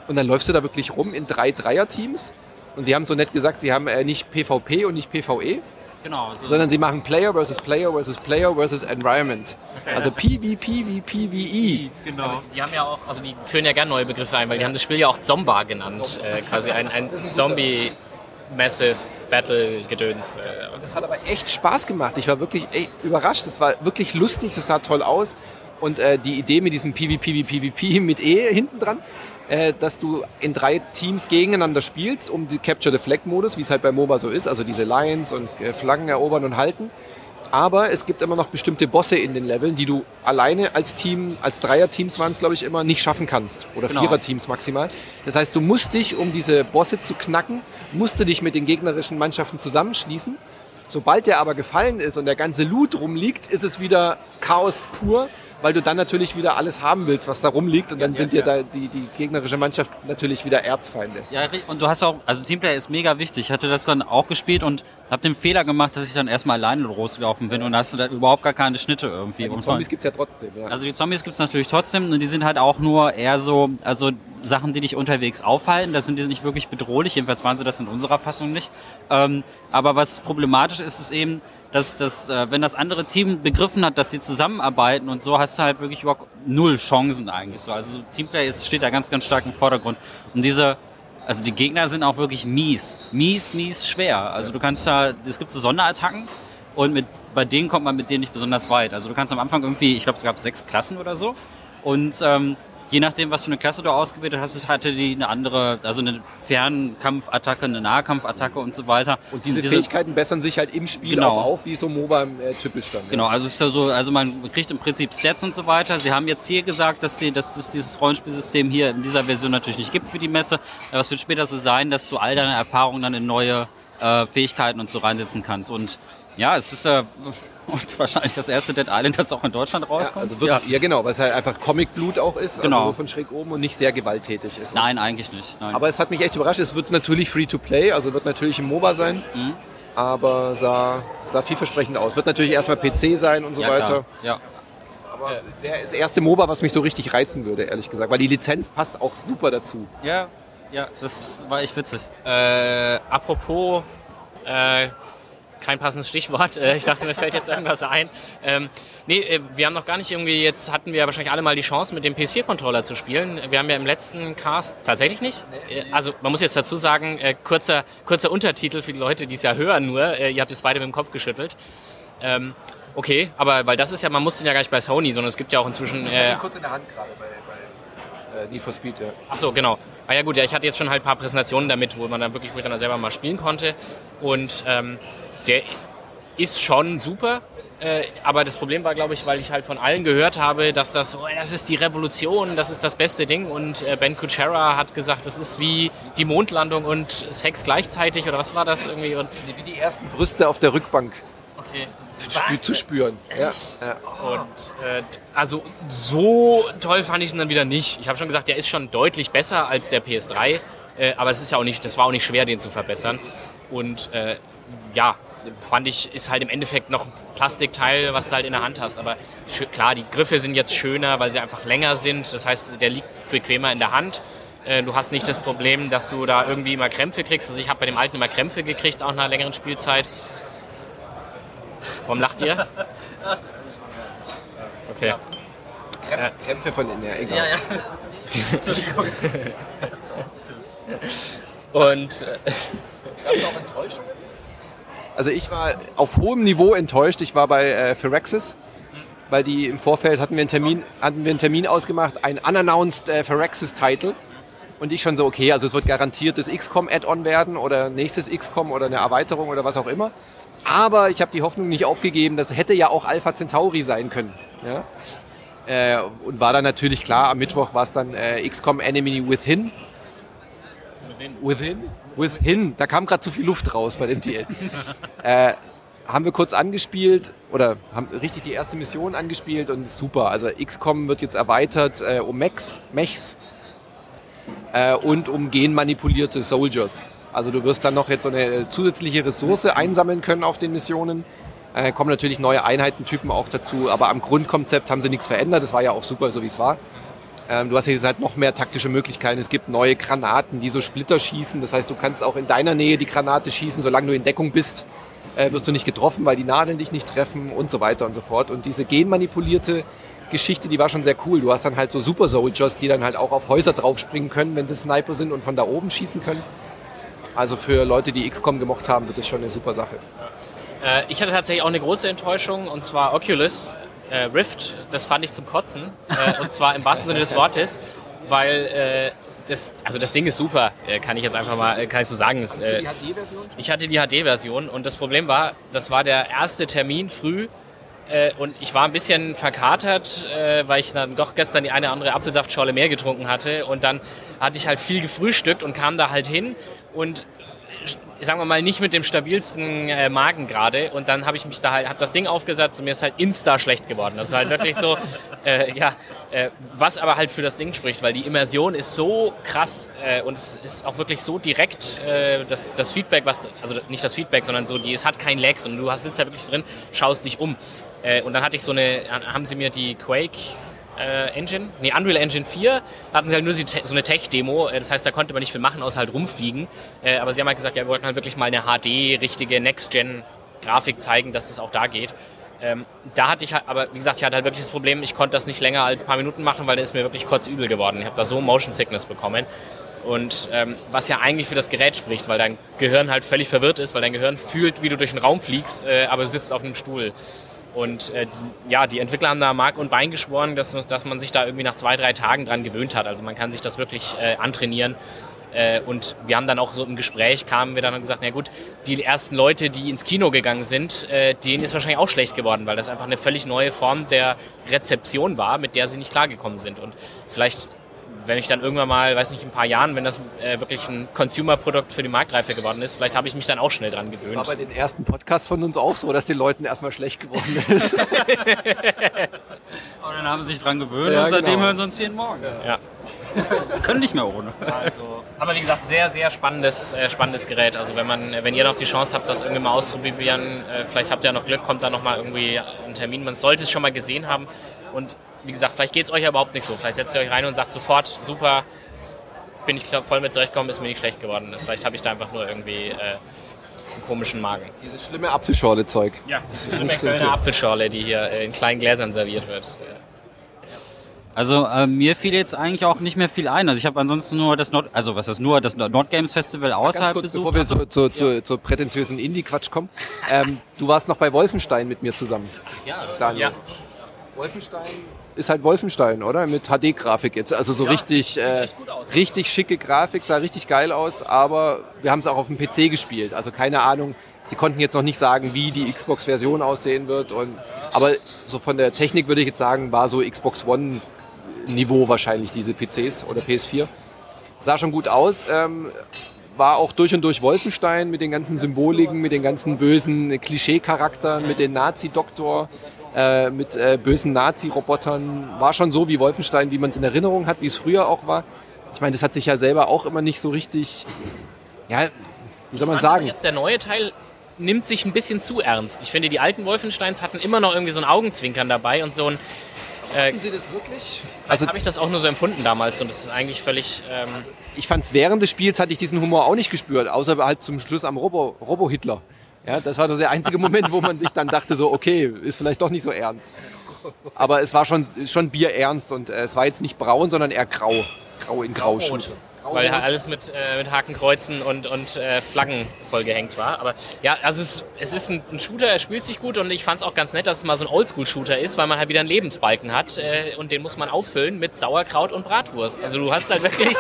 Und dann läufst du da wirklich rum in drei Dreier-Teams. Und sie haben so nett gesagt, sie haben äh, nicht PvP und nicht PvE, Genau. So sondern sie machen Player versus Player versus Player versus Environment. Also PvP wie PvE. Genau. Die haben ja auch, also die führen ja gerne neue Begriffe ein, weil die haben das Spiel ja auch Zomba genannt. Äh, quasi ein, ein Zombie Massive Battle Gedöns. Äh, Das hat aber echt Spaß gemacht. Ich war wirklich ey, überrascht. Es war wirklich lustig, es sah toll aus. Und äh, die Idee mit diesem PvP wie PvP mit E hinten dran, äh, dass du in drei Teams gegeneinander spielst, um die Capture the Flag Modus, wie es halt bei MOBA so ist, also diese Lines und äh, Flaggen erobern und halten. Aber es gibt immer noch bestimmte Bosse in den Leveln, die du alleine als Team, als Dreier-Teams waren es glaube ich immer, nicht schaffen kannst. Oder Genau. Vierer-Teams maximal. Das heißt, du musst dich, um diese Bosse zu knacken, musst du dich mit den gegnerischen Mannschaften zusammenschließen. Sobald der aber gefallen ist und der ganze Loot rumliegt, ist es wieder Chaos pur, weil du dann natürlich wieder alles haben willst, was da rumliegt. Und dann sind dir da die, die gegnerische Mannschaft natürlich wieder Erzfeinde. Ja, und du hast auch, also Teamplay ist mega wichtig. Ich hatte das dann auch gespielt und habe den Fehler gemacht, dass ich dann erstmal alleine losgelaufen bin und da hast du da überhaupt gar keine Schnitte irgendwie. Ja, die Und Zombies gibt es ja trotzdem. Ja. Also die Zombies gibt's natürlich trotzdem und die sind halt auch nur eher so, also Sachen, die dich unterwegs aufhalten. Das sind die nicht wirklich bedrohlich, jedenfalls waren sie das in unserer Fassung nicht. Ähm, aber was problematisch ist, ist eben, dass, dass äh, wenn das andere Team begriffen hat, dass sie zusammenarbeiten und so, hast du halt wirklich überhaupt null Chancen eigentlich so. Also so Teamplay ist, steht da ganz, ganz stark im Vordergrund. Und diese, also die Gegner sind auch wirklich mies, mies, mies schwer. Also du kannst da, es gibt so Sonderattacken und mit, bei denen kommt man mit denen nicht besonders weit. Also du kannst am Anfang irgendwie, ich glaube es gab sechs Klassen oder so und ähm, je nachdem, was für eine Klasse du ausgewählt hast, hatte die eine andere, also eine Fernkampfattacke, eine Nahkampfattacke und so weiter. Und diese, und diese Fähigkeiten bessern sich halt im Spiel Genau. auch auf, wie so MOBA äh, typisch dann. Genau, also es ist ja so, also man kriegt im Prinzip Stats und so weiter. Sie haben jetzt hier gesagt, dass sie, dass es dieses Rollenspielsystem hier in dieser Version natürlich nicht gibt für die Messe. Aber es wird später so sein, dass du all deine Erfahrungen dann in neue äh, Fähigkeiten und so reinsetzen kannst. Und ja, es ist äh, und wahrscheinlich das erste Dead Island, das auch in Deutschland Ja, rauskommt. also wirklich, ja. ja genau, weil es halt einfach Comicblut auch ist, Genau. also so von schräg oben und nicht sehr gewalttätig ist. Nein, eigentlich nicht. Nein. Aber es hat mich echt überrascht, es wird natürlich Free-to-Play, also wird natürlich ein MOBA sein, Mhm. aber sah, sah vielversprechend aus. Wird natürlich erstmal P C sein und so ja, weiter. klar. Ja. Aber der ist das erste MOBA, was mich so richtig reizen würde, ehrlich gesagt, weil die Lizenz passt auch super dazu. ja, ja, das war echt witzig. Äh, apropos, äh, kein passendes Stichwort, äh, ich dachte, mir fällt jetzt irgendwas ein. Ähm, nee, äh, wir haben noch gar nicht irgendwie, jetzt hatten wir wahrscheinlich alle mal die Chance, mit dem P S vier Controller zu spielen. Wir haben ja im letzten Cast, tatsächlich nicht, äh, also man muss jetzt dazu sagen, äh, kurzer, kurzer Untertitel für die Leute, die es ja hören nur, äh, ihr habt jetzt beide mit dem Kopf geschüttelt. Ähm, okay, aber weil das ist ja, man muss den ja gar nicht bei Sony, sondern es gibt ja auch inzwischen... Äh, kurz in der Hand gerade bei, bei äh, Need for Speed, ja. Ach so, genau. Ah ja gut, ja, ich hatte jetzt schon halt ein paar Präsentationen damit, wo man dann wirklich miteinander selber mal spielen konnte. Und ähm, der ist schon super. Äh, aber das Problem war, glaube ich, weil ich halt von allen gehört habe, dass das, oh, das ist die Revolution, das ist das beste Ding. Und äh, Ben Kuchera hat gesagt, das ist wie die Mondlandung und Sex gleichzeitig. Oder was war das irgendwie? Und, Wie die ersten Brüste auf der Rückbank okay. spü- zu spüren. Ja, ja. Und äh, also so toll fand ich ihn dann wieder nicht. Ich habe schon gesagt, der ist schon deutlich besser als der P S drei, äh, aber es ist ja auch nicht, das war auch nicht schwer, den zu verbessern. Und äh, ja, fand ich, ist halt im Endeffekt noch ein Plastikteil, was du halt in der Hand hast. Aber sch- klar, die Griffe sind jetzt schöner, weil sie einfach länger sind. Das heißt, der liegt bequemer in der Hand. Äh, du hast nicht das Problem, dass du da irgendwie immer Krämpfe kriegst. Also ich habe bei dem alten immer Krämpfe gekriegt, auch nach einer längeren Spielzeit. Warum lacht ihr? Okay. Krämpfe, Krämpfe von innen, ja, egal. Ja, ja. Entschuldigung. Und äh, Gab es auch Enttäuschungen? Also ich war auf hohem Niveau enttäuscht. Ich war bei äh, Phyrexis, weil die im Vorfeld hatten wir einen Termin, hatten wir einen Termin ausgemacht, ein unannounced äh, Phyrexis-Title. Und ich schon so, okay, also es wird garantiert das X COM-Add-on werden oder nächstes X COM oder eine Erweiterung oder was auch immer. Aber ich habe die Hoffnung nicht aufgegeben, das hätte ja auch Alpha Centauri sein können. Ja? Äh, und war dann natürlich klar, am Mittwoch war es dann äh, X COM Enemy Within. Within? Within. Da kam gerade zu viel Luft raus bei dem T L. äh, haben wir kurz angespielt oder haben richtig die erste Mission angespielt und super. Also X COM wird jetzt erweitert äh, um Mechs, Mechs äh, und um genmanipulierte Soldiers. Also du wirst dann noch jetzt so eine zusätzliche Ressource einsammeln können auf den Missionen. Äh, kommen natürlich neue Einheitentypen auch dazu, aber am Grundkonzept haben sie nichts verändert. Das war ja auch super, so wie es war. Ähm, du hast jetzt halt noch mehr taktische Möglichkeiten. Es gibt neue Granaten, die so Splitter schießen. Das heißt, du kannst auch in deiner Nähe die Granate schießen, solange du in Deckung bist, äh, wirst du nicht getroffen, weil die Nadeln dich nicht treffen und so weiter und so fort. Und diese genmanipulierte Geschichte, die war schon sehr cool. Du hast dann halt so Super Soldiers, die dann halt auch auf Häuser draufspringen können, wenn sie Sniper sind und von da oben schießen können. Also für Leute, die X COM gemocht haben, wird das schon eine super Sache. Äh, ich hatte tatsächlich auch eine große Enttäuschung, und zwar Oculus äh, Rift. Das fand ich zum Kotzen. Äh, und zwar im wahrsten Sinne des Wortes, weil äh, das, also das Ding ist super, äh, kann ich jetzt einfach mal, kann ich so sagen. Das, äh, Hast du die H D-Version schon? Ich hatte die H D-Version und das Problem war, das war der erste Termin früh. Äh, und ich war ein bisschen verkatert, äh, weil ich dann doch gestern die eine oder andere Apfelsaftschorle mehr getrunken hatte. Und dann hatte ich halt viel gefrühstückt und kam da halt hin und sagen wir mal nicht mit dem stabilsten äh, Magen gerade. Und dann habe ich mich da halt, habe das Ding aufgesetzt und mir ist halt insta schlecht geworden. Das ist halt wirklich so, äh, ja, äh, was aber halt für das Ding spricht, weil die Immersion ist so krass äh, und es ist auch wirklich so direkt, äh, das, das Feedback, was, also nicht das Feedback, sondern so, die, es hat kein Lag und du hast, sitzt da wirklich drin, schaust dich um. Äh, und dann hatte ich so eine, haben sie mir die Quake äh, Engine, nee, Unreal Engine vier, hatten sie halt nur so eine Tech-Demo, das heißt, da konnte man nicht viel machen, außer halt rumfliegen. Äh, aber sie haben halt gesagt, ja, wir wollten halt wirklich mal eine H D, richtige Next-Gen-Grafik zeigen, dass das auch da geht. Ähm, da hatte ich halt, aber wie gesagt, ich hatte halt wirklich das Problem, ich konnte das nicht länger als ein paar Minuten machen, weil da ist mir wirklich kotzübel geworden. Ich habe da so Motion Sickness bekommen. Und ähm, was ja eigentlich für das Gerät spricht, weil dein Gehirn halt völlig verwirrt ist, weil dein Gehirn fühlt, wie du durch den Raum fliegst, äh, aber du sitzt auf einem Stuhl. Und äh, die, ja, die Entwickler haben da Mark und Bein geschworen, dass, dass man sich da irgendwie nach zwei, drei Tagen dran gewöhnt hat. Also man kann sich das wirklich äh, antrainieren. Äh, und wir haben dann auch so im Gespräch, kamen wir dann und gesagt, na gut, die ersten Leute, die ins Kino gegangen sind, äh, denen ist wahrscheinlich auch schlecht geworden, weil das einfach eine völlig neue Form der Rezeption war, mit der sie nicht klargekommen sind. Und vielleicht, wenn ich dann irgendwann mal, weiß nicht, in ein paar Jahren, wenn das äh, wirklich ein Consumer-Produkt für die Marktreife geworden ist, vielleicht habe ich mich dann auch schnell dran gewöhnt. Das war bei den ersten Podcasts von uns auch so, dass den Leuten erstmal schlecht geworden ist. Aber dann haben sie sich dran gewöhnt Ja, und seitdem genau. hören sie uns jeden Morgen. Ja. Wir können nicht mehr ohne. Also, aber wie gesagt, sehr, sehr spannendes, äh, spannendes Gerät. Also wenn man, wenn ihr noch die Chance habt, das irgendwie mal auszuprobieren, äh, vielleicht habt ihr ja noch Glück, kommt da noch mal irgendwie ein Termin. Man sollte es schon mal gesehen haben. Und wie gesagt, vielleicht geht es euch ja überhaupt nicht so. Vielleicht setzt ihr euch rein und sagt sofort, super, bin ich voll mit zurechtgekommen, ist mir nicht schlecht geworden. Vielleicht habe ich da einfach nur irgendwie äh, einen komischen Magen. Dieses schlimme Apfelschorle-Zeug. Ja, diese schlimme nicht zu Kölner empfehlen. Apfelschorle, die hier äh, in kleinen Gläsern serviert wird. Also äh, mir fiel jetzt eigentlich auch nicht mehr viel ein. Also ich habe ansonsten nur das Not, also was ist nur das Not Games Festival Ganz außerhalb kurz, besucht. bevor wir zu, zu, zu, zur prätentiösen Indie-Quatsch kommen. Ähm, du warst noch bei Wolfenstein mit mir zusammen. Ja, Daniel. Ja. Wolfenstein ist halt Wolfenstein, oder? Mit H D-Grafik jetzt. Also so Ja, richtig, äh, echt gut aus. richtig schicke Grafik, sah richtig geil aus, aber wir haben es auch auf dem P C gespielt. Also keine Ahnung, sie konnten jetzt noch nicht sagen, wie die Xbox-Version aussehen wird. Und, aber so von der Technik würde ich jetzt sagen, war so Xbox One-Niveau wahrscheinlich diese P Cs oder P S vier. Sah schon gut aus. Ähm, war auch durch und durch Wolfenstein mit den ganzen Symboliken, mit den ganzen bösen Klischee-Charakteren, mit dem Nazi-Doktor, äh, mit äh, bösen Nazi-Robotern. War schon so wie Wolfenstein, wie man es in Erinnerung hat, wie es früher auch war. Ich meine, das hat sich ja selber auch immer nicht so richtig, ja, wie soll man Ich fand aber sagen? jetzt der neue Teil nimmt sich ein bisschen zu ernst. Ich finde, die alten Wolfensteins hatten immer noch irgendwie so ein Augenzwinkern dabei und so ein... Äh, Sie das wirklich? also Also habe ich das auch nur so empfunden damals und das ist eigentlich völlig... Ähm, ich fand es während des Spiels hatte ich diesen Humor auch nicht gespürt, außer halt zum Schluss am Robo, Robo-Hitler. Ja, das war so der einzige Moment, wo man sich dann dachte, so okay, ist vielleicht doch nicht so ernst. Aber es war schon, schon bierernst und äh, es war jetzt nicht braun, sondern eher grau. Grau in Grau. Rot. Weil halt alles mit, äh, mit Hakenkreuzen und, und äh, Flaggen vollgehängt war. Aber ja, also es, es ist ein, ein Shooter, er spielt sich gut und ich fand es auch ganz nett, dass es mal so ein Oldschool-Shooter ist, weil man halt wieder einen Lebensbalken hat äh, und den muss man auffüllen mit Sauerkraut und Bratwurst. Also du hast halt wirklich...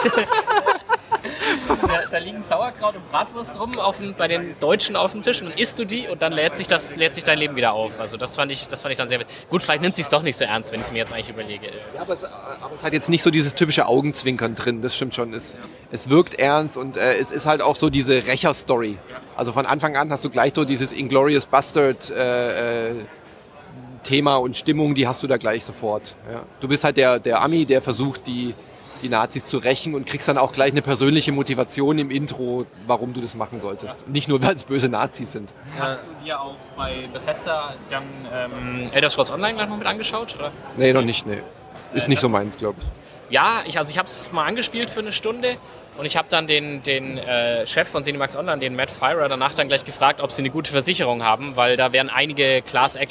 Da, da liegen Sauerkraut und Bratwurst rum auf dem, bei den Deutschen auf dem Tisch und dann isst du die und dann lädt sich, das, lädt sich dein Leben wieder auf. Also das fand ich, das fand ich dann sehr... Gut, vielleicht nimmt es sich doch nicht so ernst, wenn ich es mir jetzt eigentlich überlege. Ja, aber, es, aber es hat jetzt nicht so dieses typische Augenzwinkern drin, das stimmt schon. Es, ja. es wirkt ernst und äh, es ist halt auch so diese Rächer-Story. Also von Anfang an hast du gleich so dieses Inglourious Bastard äh, äh, Thema und Stimmung, die hast du da gleich sofort. Ja. Du bist halt der, der Ami, der versucht, die, die Nazis zu rächen und kriegst dann auch gleich eine persönliche Motivation im Intro, warum du das machen solltest. Nicht nur, weil es böse Nazis sind. Hast du dir auch bei Bethesda dann ähm, Elder Scrolls Online gleich noch mit angeschaut? Oder? Nee, noch nicht, nee. Ist Äh, nicht so das- meins, glaube ich. ja, ich, also ich habe es mal angespielt für eine Stunde und ich habe dann den, den äh, Chef von Cinemax Online, den Matt Firer, danach dann gleich gefragt, ob sie eine gute Versicherung haben, weil da werden einige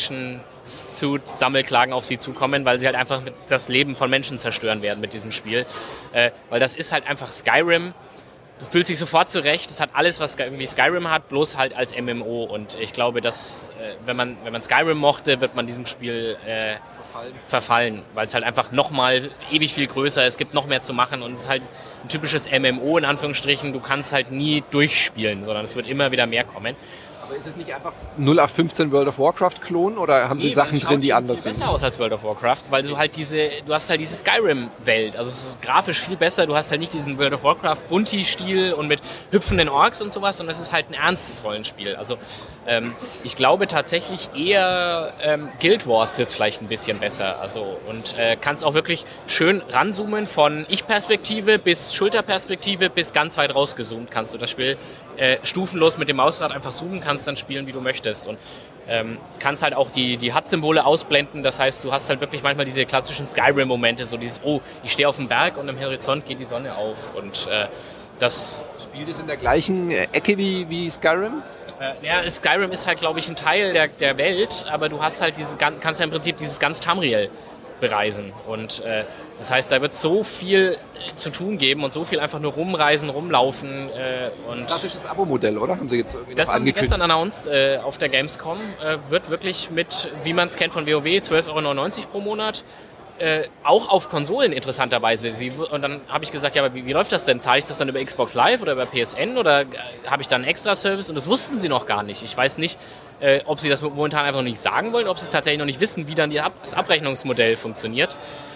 Class-Action-Suit-Sammelklagen auf sie zukommen, weil sie halt einfach mit das Leben von Menschen zerstören werden mit diesem Spiel. Äh, weil das ist halt einfach Skyrim. Du fühlst dich sofort zurecht. Das hat alles, was irgendwie Skyrim hat, bloß halt als M M O. Und ich glaube, dass äh, wenn man, wenn man Skyrim mochte, wird man diesem Spiel äh, verfallen, verfallen weil es halt einfach nochmal ewig viel größer ist. Es gibt noch mehr zu machen und es ist halt ein typisches M M O in Anführungsstrichen. Du kannst halt nie durchspielen, sondern es wird immer wieder mehr kommen. Aber ist es nicht einfach null acht fünfzehn World of Warcraft-Klon oder haben sie nee, Sachen drin, die anders sind? Es sieht besser aus als World of Warcraft, weil du halt diese, du hast halt diese Skyrim-Welt, also es ist grafisch viel besser. Du hast halt nicht diesen World of Warcraft-Bunti-Stil und mit hüpfenden Orks und sowas, und es ist halt ein ernstes Rollenspiel. Also ähm, ich glaube tatsächlich eher ähm, Guild Wars trifft vielleicht ein bisschen besser. Also und äh, kannst auch wirklich schön ranzoomen von Ich-Perspektive bis Schulterperspektive bis ganz weit rausgezoomt kannst du das Spiel äh, stufenlos mit dem Mausrad einfach zoomen, kannst dann spielen, wie du möchtest. Und ähm, kannst halt auch die, die H U D-Symbole ausblenden. Das heißt, du hast halt wirklich manchmal diese klassischen Skyrim-Momente, so dieses, oh, ich stehe auf dem Berg und am Horizont geht die Sonne auf. Und äh, das... Spielt es in der gleichen Ecke wie, wie Skyrim? Äh, ja, Skyrim ist halt, glaube ich, ein Teil der, der Welt, aber du hast halt diese, kannst ja im Prinzip dieses ganz Tamriel bereisen. Und äh, das heißt, da wird so viel zu tun geben und so viel einfach nur rumreisen, rumlaufen. Äh, und klassisches Abo-Modell, oder? Haben Sie jetzt irgendwie das haben sie gestern announced äh, auf der Gamescom. Äh, wird wirklich mit, wie man es kennt von WoW, zwölf Euro neunundneunzig pro Monat. Äh, auch auf Konsolen interessanterweise. Sie, und dann habe ich gesagt, ja, aber wie, wie läuft das denn? Zahle ich das dann über Xbox Live oder über P S N oder äh, habe ich dann einen Extra-Service? Und das wussten sie noch gar nicht. Ich weiß nicht, äh, ob sie das momentan einfach noch nicht sagen wollen, ob sie es tatsächlich noch nicht wissen, wie dann die Ab- das Abrechnungsmodell funktioniert.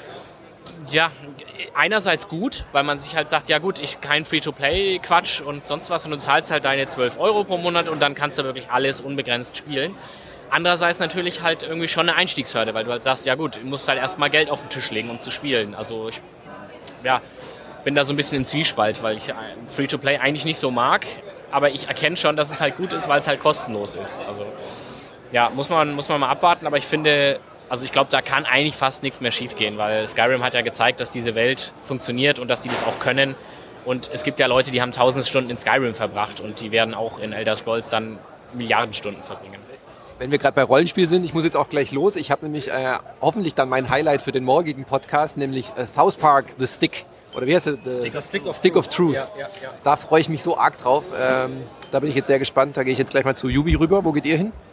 Ja, einerseits gut, weil man sich halt sagt, ja gut, ich kein Free-to-Play-Quatsch und sonst was und du zahlst halt deine zwölf Euro pro Monat und dann kannst du wirklich alles unbegrenzt spielen. Andererseits natürlich halt irgendwie schon eine Einstiegshürde, weil du halt sagst, ja gut, du musst halt erstmal Geld auf den Tisch legen, um zu spielen. Also ich ja, bin da so ein bisschen im Zwiespalt, weil ich Free-to-Play eigentlich nicht so mag, aber ich erkenne schon, dass es halt gut ist, weil es halt kostenlos ist. Also ja, muss man, muss man mal abwarten, aber ich finde, also ich glaube, da kann eigentlich fast nichts mehr schiefgehen, weil Skyrim hat ja gezeigt, dass diese Welt funktioniert und dass die das auch können. Und es gibt ja Leute, die haben tausend Stunden in Skyrim verbracht und die werden auch in Elder Scrolls dann Milliarden Stunden verbringen. Wenn wir gerade bei Rollenspiel sind, ich muss jetzt auch gleich los. Ich habe nämlich äh, hoffentlich dann mein Highlight für den morgigen Podcast, nämlich äh, South Park The Stick. Oder wie heißt es? The Stick, Stick of Stick Truth. Of Truth. Ja, ja, ja. Da freue ich mich so arg drauf. Ähm, da bin ich jetzt sehr gespannt. Da gehe ich jetzt gleich mal zu Yubi rüber. Wo geht ihr hin?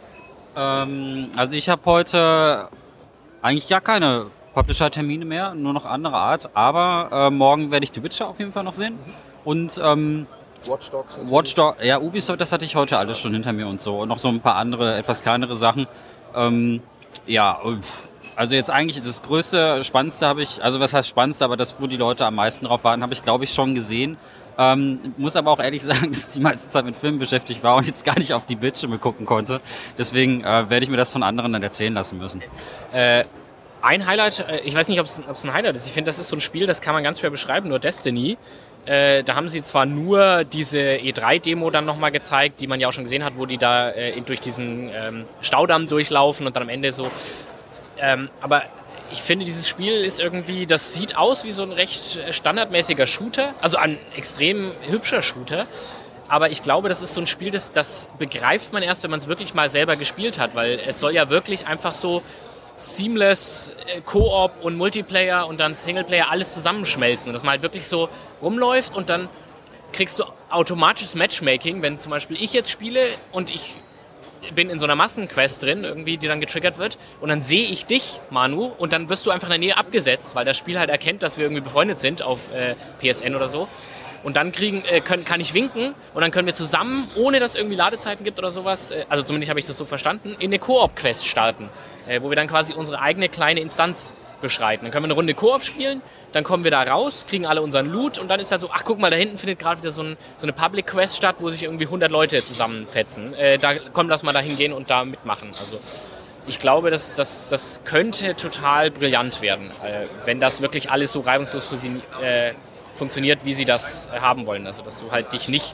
Ähm, also ich habe heute eigentlich gar keine Publisher-Termine mehr, nur noch andere Art. Aber äh, morgen werde ich The Witcher auf jeden Fall noch sehen. Und ähm, Watch Dogs. Watch Dogs, ja, Ubisoft, das hatte ich heute alles schon hinter mir und so. Und noch so ein paar andere, etwas kleinere Sachen. Ähm, ja, also jetzt eigentlich das größte, spannendste habe ich, also was heißt spannendste, aber das, wo die Leute am meisten drauf waren, habe ich, glaube ich, schon gesehen. Ähm, muss aber auch ehrlich sagen, dass ich die meiste Zeit mit Filmen beschäftigt war und jetzt gar nicht auf die Bildschirme gucken konnte. Deswegen äh, werde ich mir das von anderen dann erzählen lassen müssen. Äh, ein Highlight, äh, ich weiß nicht, ob es ein Highlight ist. Ich finde, das ist so ein Spiel, das kann man ganz schwer beschreiben, nur Destiny. Äh, da haben sie zwar nur diese E drei Demo dann nochmal gezeigt, die man ja auch schon gesehen hat, wo die da äh, durch diesen ähm, Staudamm durchlaufen und dann am Ende so. Ähm, aber ich finde, dieses Spiel ist irgendwie, das sieht aus wie so ein recht standardmäßiger Shooter, also ein extrem hübscher Shooter. Aber ich glaube, das ist so ein Spiel, das, das begreift man erst, wenn man es wirklich mal selber gespielt hat, weil es soll ja wirklich einfach so seamless äh, Koop und Multiplayer und dann Singleplayer alles zusammenschmelzen. Und dass man halt wirklich so rumläuft und dann kriegst du automatisches Matchmaking, wenn zum Beispiel ich jetzt spiele und ich bin in so einer Massenquest drin, irgendwie, die dann getriggert wird und dann sehe ich dich, Manu, und dann wirst du einfach in der Nähe abgesetzt, weil das Spiel halt erkennt, dass wir irgendwie befreundet sind auf äh, P S N oder so. Und dann kriegen, äh, können, kann ich winken und dann können wir zusammen, ohne dass es irgendwie Ladezeiten gibt oder sowas, äh, also zumindest habe ich das so verstanden, in eine Koop-Quest starten. Äh, wo wir dann quasi unsere eigene kleine Instanz beschreiten. Dann können wir eine Runde Koop spielen, dann kommen wir da raus, kriegen alle unseren Loot und dann ist halt so, ach guck mal, da hinten findet gerade wieder so, ein, so eine Public Quest statt, wo sich irgendwie hundert Leute zusammenfetzen. Äh, da komm, lass mal da hingehen und da mitmachen. Also ich glaube, das, das, das könnte total brillant werden, äh, wenn das wirklich alles so reibungslos für sie äh, funktioniert, wie sie das äh, haben wollen. Also dass du halt dich nicht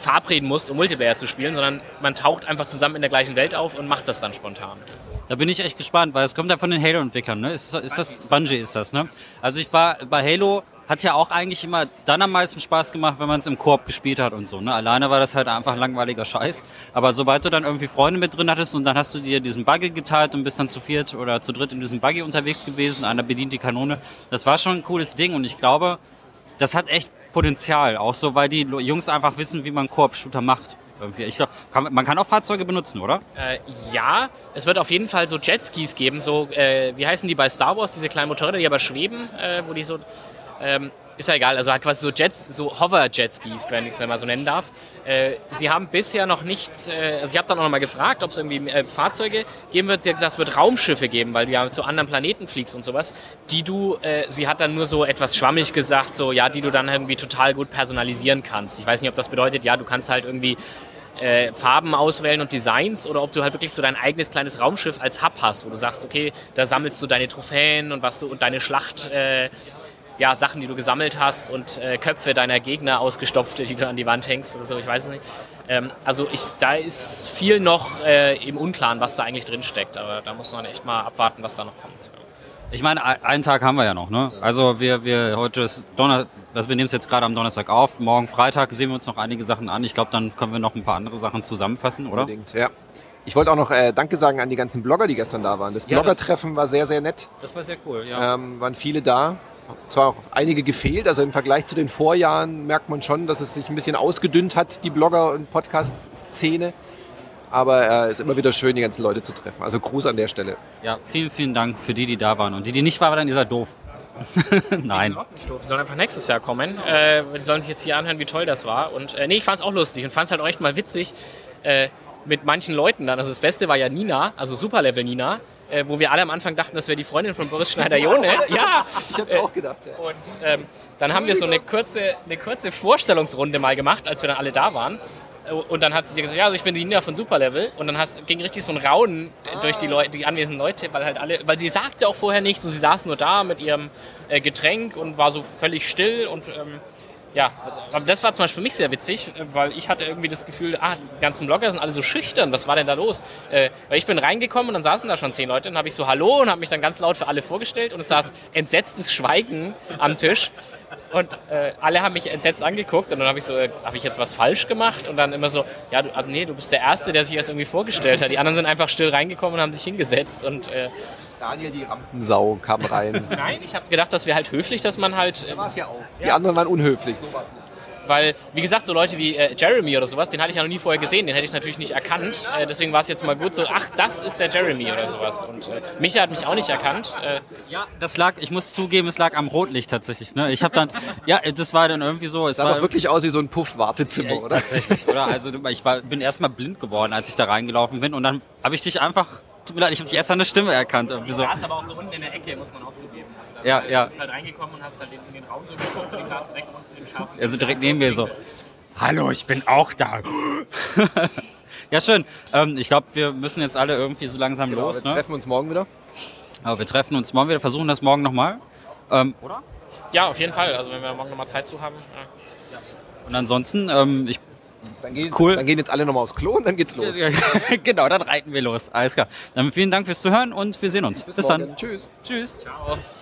verabreden musst, um Multiplayer zu spielen, sondern man taucht einfach zusammen in der gleichen Welt auf und macht das dann spontan. Da bin ich echt gespannt, weil es kommt ja von den Halo-Entwicklern, ne? Ist, ist das, Bungie ist das, ne? Also ich war bei Halo, hat ja auch eigentlich immer dann am meisten Spaß gemacht, wenn man es im Koop gespielt hat und so, ne? Alleine war das halt einfach langweiliger Scheiß. Aber sobald du dann irgendwie Freunde mit drin hattest und dann hast du dir diesen Buggy geteilt und bist dann zu viert oder zu dritt in diesem Buggy unterwegs gewesen, einer bedient die Kanone, das war schon ein cooles Ding und ich glaube, das hat echt Potenzial, auch so, weil die Jungs einfach wissen, wie man Koop-Shooter macht. Irgendwie. Ich glaub, kann, man kann auch Fahrzeuge benutzen, oder? Äh, ja, es wird auf jeden Fall so Jetskis geben, so, äh, wie heißen die bei Star Wars, diese kleinen Motorräder, die aber schweben, äh, wo die so, ähm, ist ja egal, also halt quasi so Jets, so Hover-Jetskis, wenn ich es mal so nennen darf. Äh, sie haben bisher noch nichts, äh, also ich habe dann auch noch mal gefragt, ob es irgendwie äh, Fahrzeuge geben wird. Sie hat gesagt, es wird Raumschiffe geben, weil du ja zu anderen Planeten fliegst und sowas, die du, äh, sie hat dann nur so etwas schwammig gesagt, so, ja, die du dann irgendwie total gut personalisieren kannst. Ich weiß nicht, ob das bedeutet, ja, du kannst halt irgendwie Äh, Farben auswählen und Designs oder ob du halt wirklich so dein eigenes kleines Raumschiff als Hub hast, wo du sagst, okay, da sammelst du deine Trophäen und was du und deine Schlacht, äh, ja, Sachen, die du gesammelt hast und äh, Köpfe deiner Gegner ausgestopfte, die du an die Wand hängst oder so, ich weiß es nicht. Ähm, also ich, da ist viel noch äh, im Unklaren, was da eigentlich drin steckt, aber da muss man echt mal abwarten, was da noch kommt. Ich meine, einen Tag haben wir ja noch, ne? Also wir, wir heute ist Donner, also wir nehmen es jetzt gerade am Donnerstag auf. Morgen Freitag sehen wir uns noch einige Sachen an. Ich glaube, dann können wir noch ein paar andere Sachen zusammenfassen, oder? Unbedingt, ja. Ich wollte auch noch äh, Danke sagen an die ganzen Blogger, die gestern da waren. Das Ja, Bloggertreffen war sehr, sehr nett. Das war sehr cool, ja. Ähm, waren viele da. Zwar auch einige gefehlt, also im Vergleich zu den Vorjahren merkt man schon, dass es sich ein bisschen ausgedünnt hat, die Blogger- und Podcast-Szene. Aber es äh, ist immer wieder schön, die ganzen Leute zu treffen. Also Gruß an der Stelle. Ja, vielen, vielen Dank für die, die da waren. Und die, die nicht waren, dann ihr seid doof. Nein. Nicht doof. Die sollen einfach nächstes Jahr kommen. Äh, die sollen sich jetzt hier anhören, wie toll das war. Und äh, nee, ich fand es auch lustig und fand es halt auch echt mal witzig äh, mit manchen Leuten dann. Also das Beste war ja Nina, also Superlevel Nina, äh, wo wir alle am Anfang dachten, das wäre die Freundin von Boris Schneider-Jone. Ja, Ich hab's äh, auch gedacht, ja. Und ähm, dann haben wir so eine kurze, eine kurze Vorstellungsrunde mal gemacht, als wir dann alle da waren. Und dann hat sie gesagt, ja, also ich bin die Nina von Superlevel. Und dann hast, ging richtig so ein Raunen durch die, Leute, die anwesenden Leute, weil halt alle, weil sie sagte auch vorher nichts und sie saß nur da mit ihrem äh, Getränk und war so völlig still. Und ähm, ja, aber das war zum Beispiel für mich sehr witzig, weil ich hatte irgendwie das Gefühl, ah, die ganzen Blogger sind alle so schüchtern, was war denn da los? Äh, weil ich bin reingekommen und dann saßen da schon zehn Leute und habe ich so Hallo und habe mich dann ganz laut für alle vorgestellt und es saß entsetztes Schweigen am Tisch. Und äh, alle haben mich entsetzt angeguckt und dann habe ich so, äh, habe ich jetzt was falsch gemacht? Und dann immer so, ja, du, also nee, du bist der Erste, der sich jetzt irgendwie vorgestellt hat. Die anderen sind einfach still reingekommen und haben sich hingesetzt. Und, äh, Daniel, die Rampensau, kam rein. nein, ich habe gedacht, das wäre halt höflich, dass man halt... Äh, War es ja auch. Die anderen waren unhöflich, so war's nicht. Weil, wie gesagt, so Leute wie äh, Jeremy oder sowas, den hatte ich ja noch nie vorher gesehen, den hätte ich natürlich nicht erkannt. Äh, deswegen war es jetzt mal gut so, ach, das ist der Jeremy oder sowas. Und äh, Micha hat mich auch nicht erkannt. Äh, Ja, das lag, ich muss zugeben, es lag am Rotlicht tatsächlich. Ne? Ich habe dann, ja, das war dann irgendwie so. Es Sah war doch wirklich aus wie so ein Puff-Wartezimmer, Ja, oder? Tatsächlich, oder? Also ich war, bin erstmal blind geworden, als ich da reingelaufen bin und dann habe ich dich einfach, tut mir leid, ich habe dich erst an der Stimme erkannt. Irgendwie so. Du saß aber auch so unten in der Ecke, muss man auch zugeben. Also da Ja, war, ja. Du bist halt reingekommen und hast halt in, in den Raum so geguckt und ich saß direkt unten im scharfen Also direkt neben mir so, hallo, ich bin auch da. Ja, schön. Ähm, ich glaube, wir müssen jetzt alle irgendwie so langsam Genau, los. wir Ne? treffen uns morgen wieder. Aber wir treffen uns morgen wieder, versuchen das morgen nochmal. Ähm, oder? Ja, auf jeden Fall. Also wenn wir morgen nochmal Zeit zu haben. Ja. Und ansonsten, ähm, ich, Dann gehen, Cool. dann gehen jetzt alle nochmal aufs Klo und dann geht's los. genau, dann reiten wir los. Alles klar. Dann vielen Dank fürs Zuhören und wir sehen uns. Bis, morgen. dann. Tschüss. Tschüss. Ciao.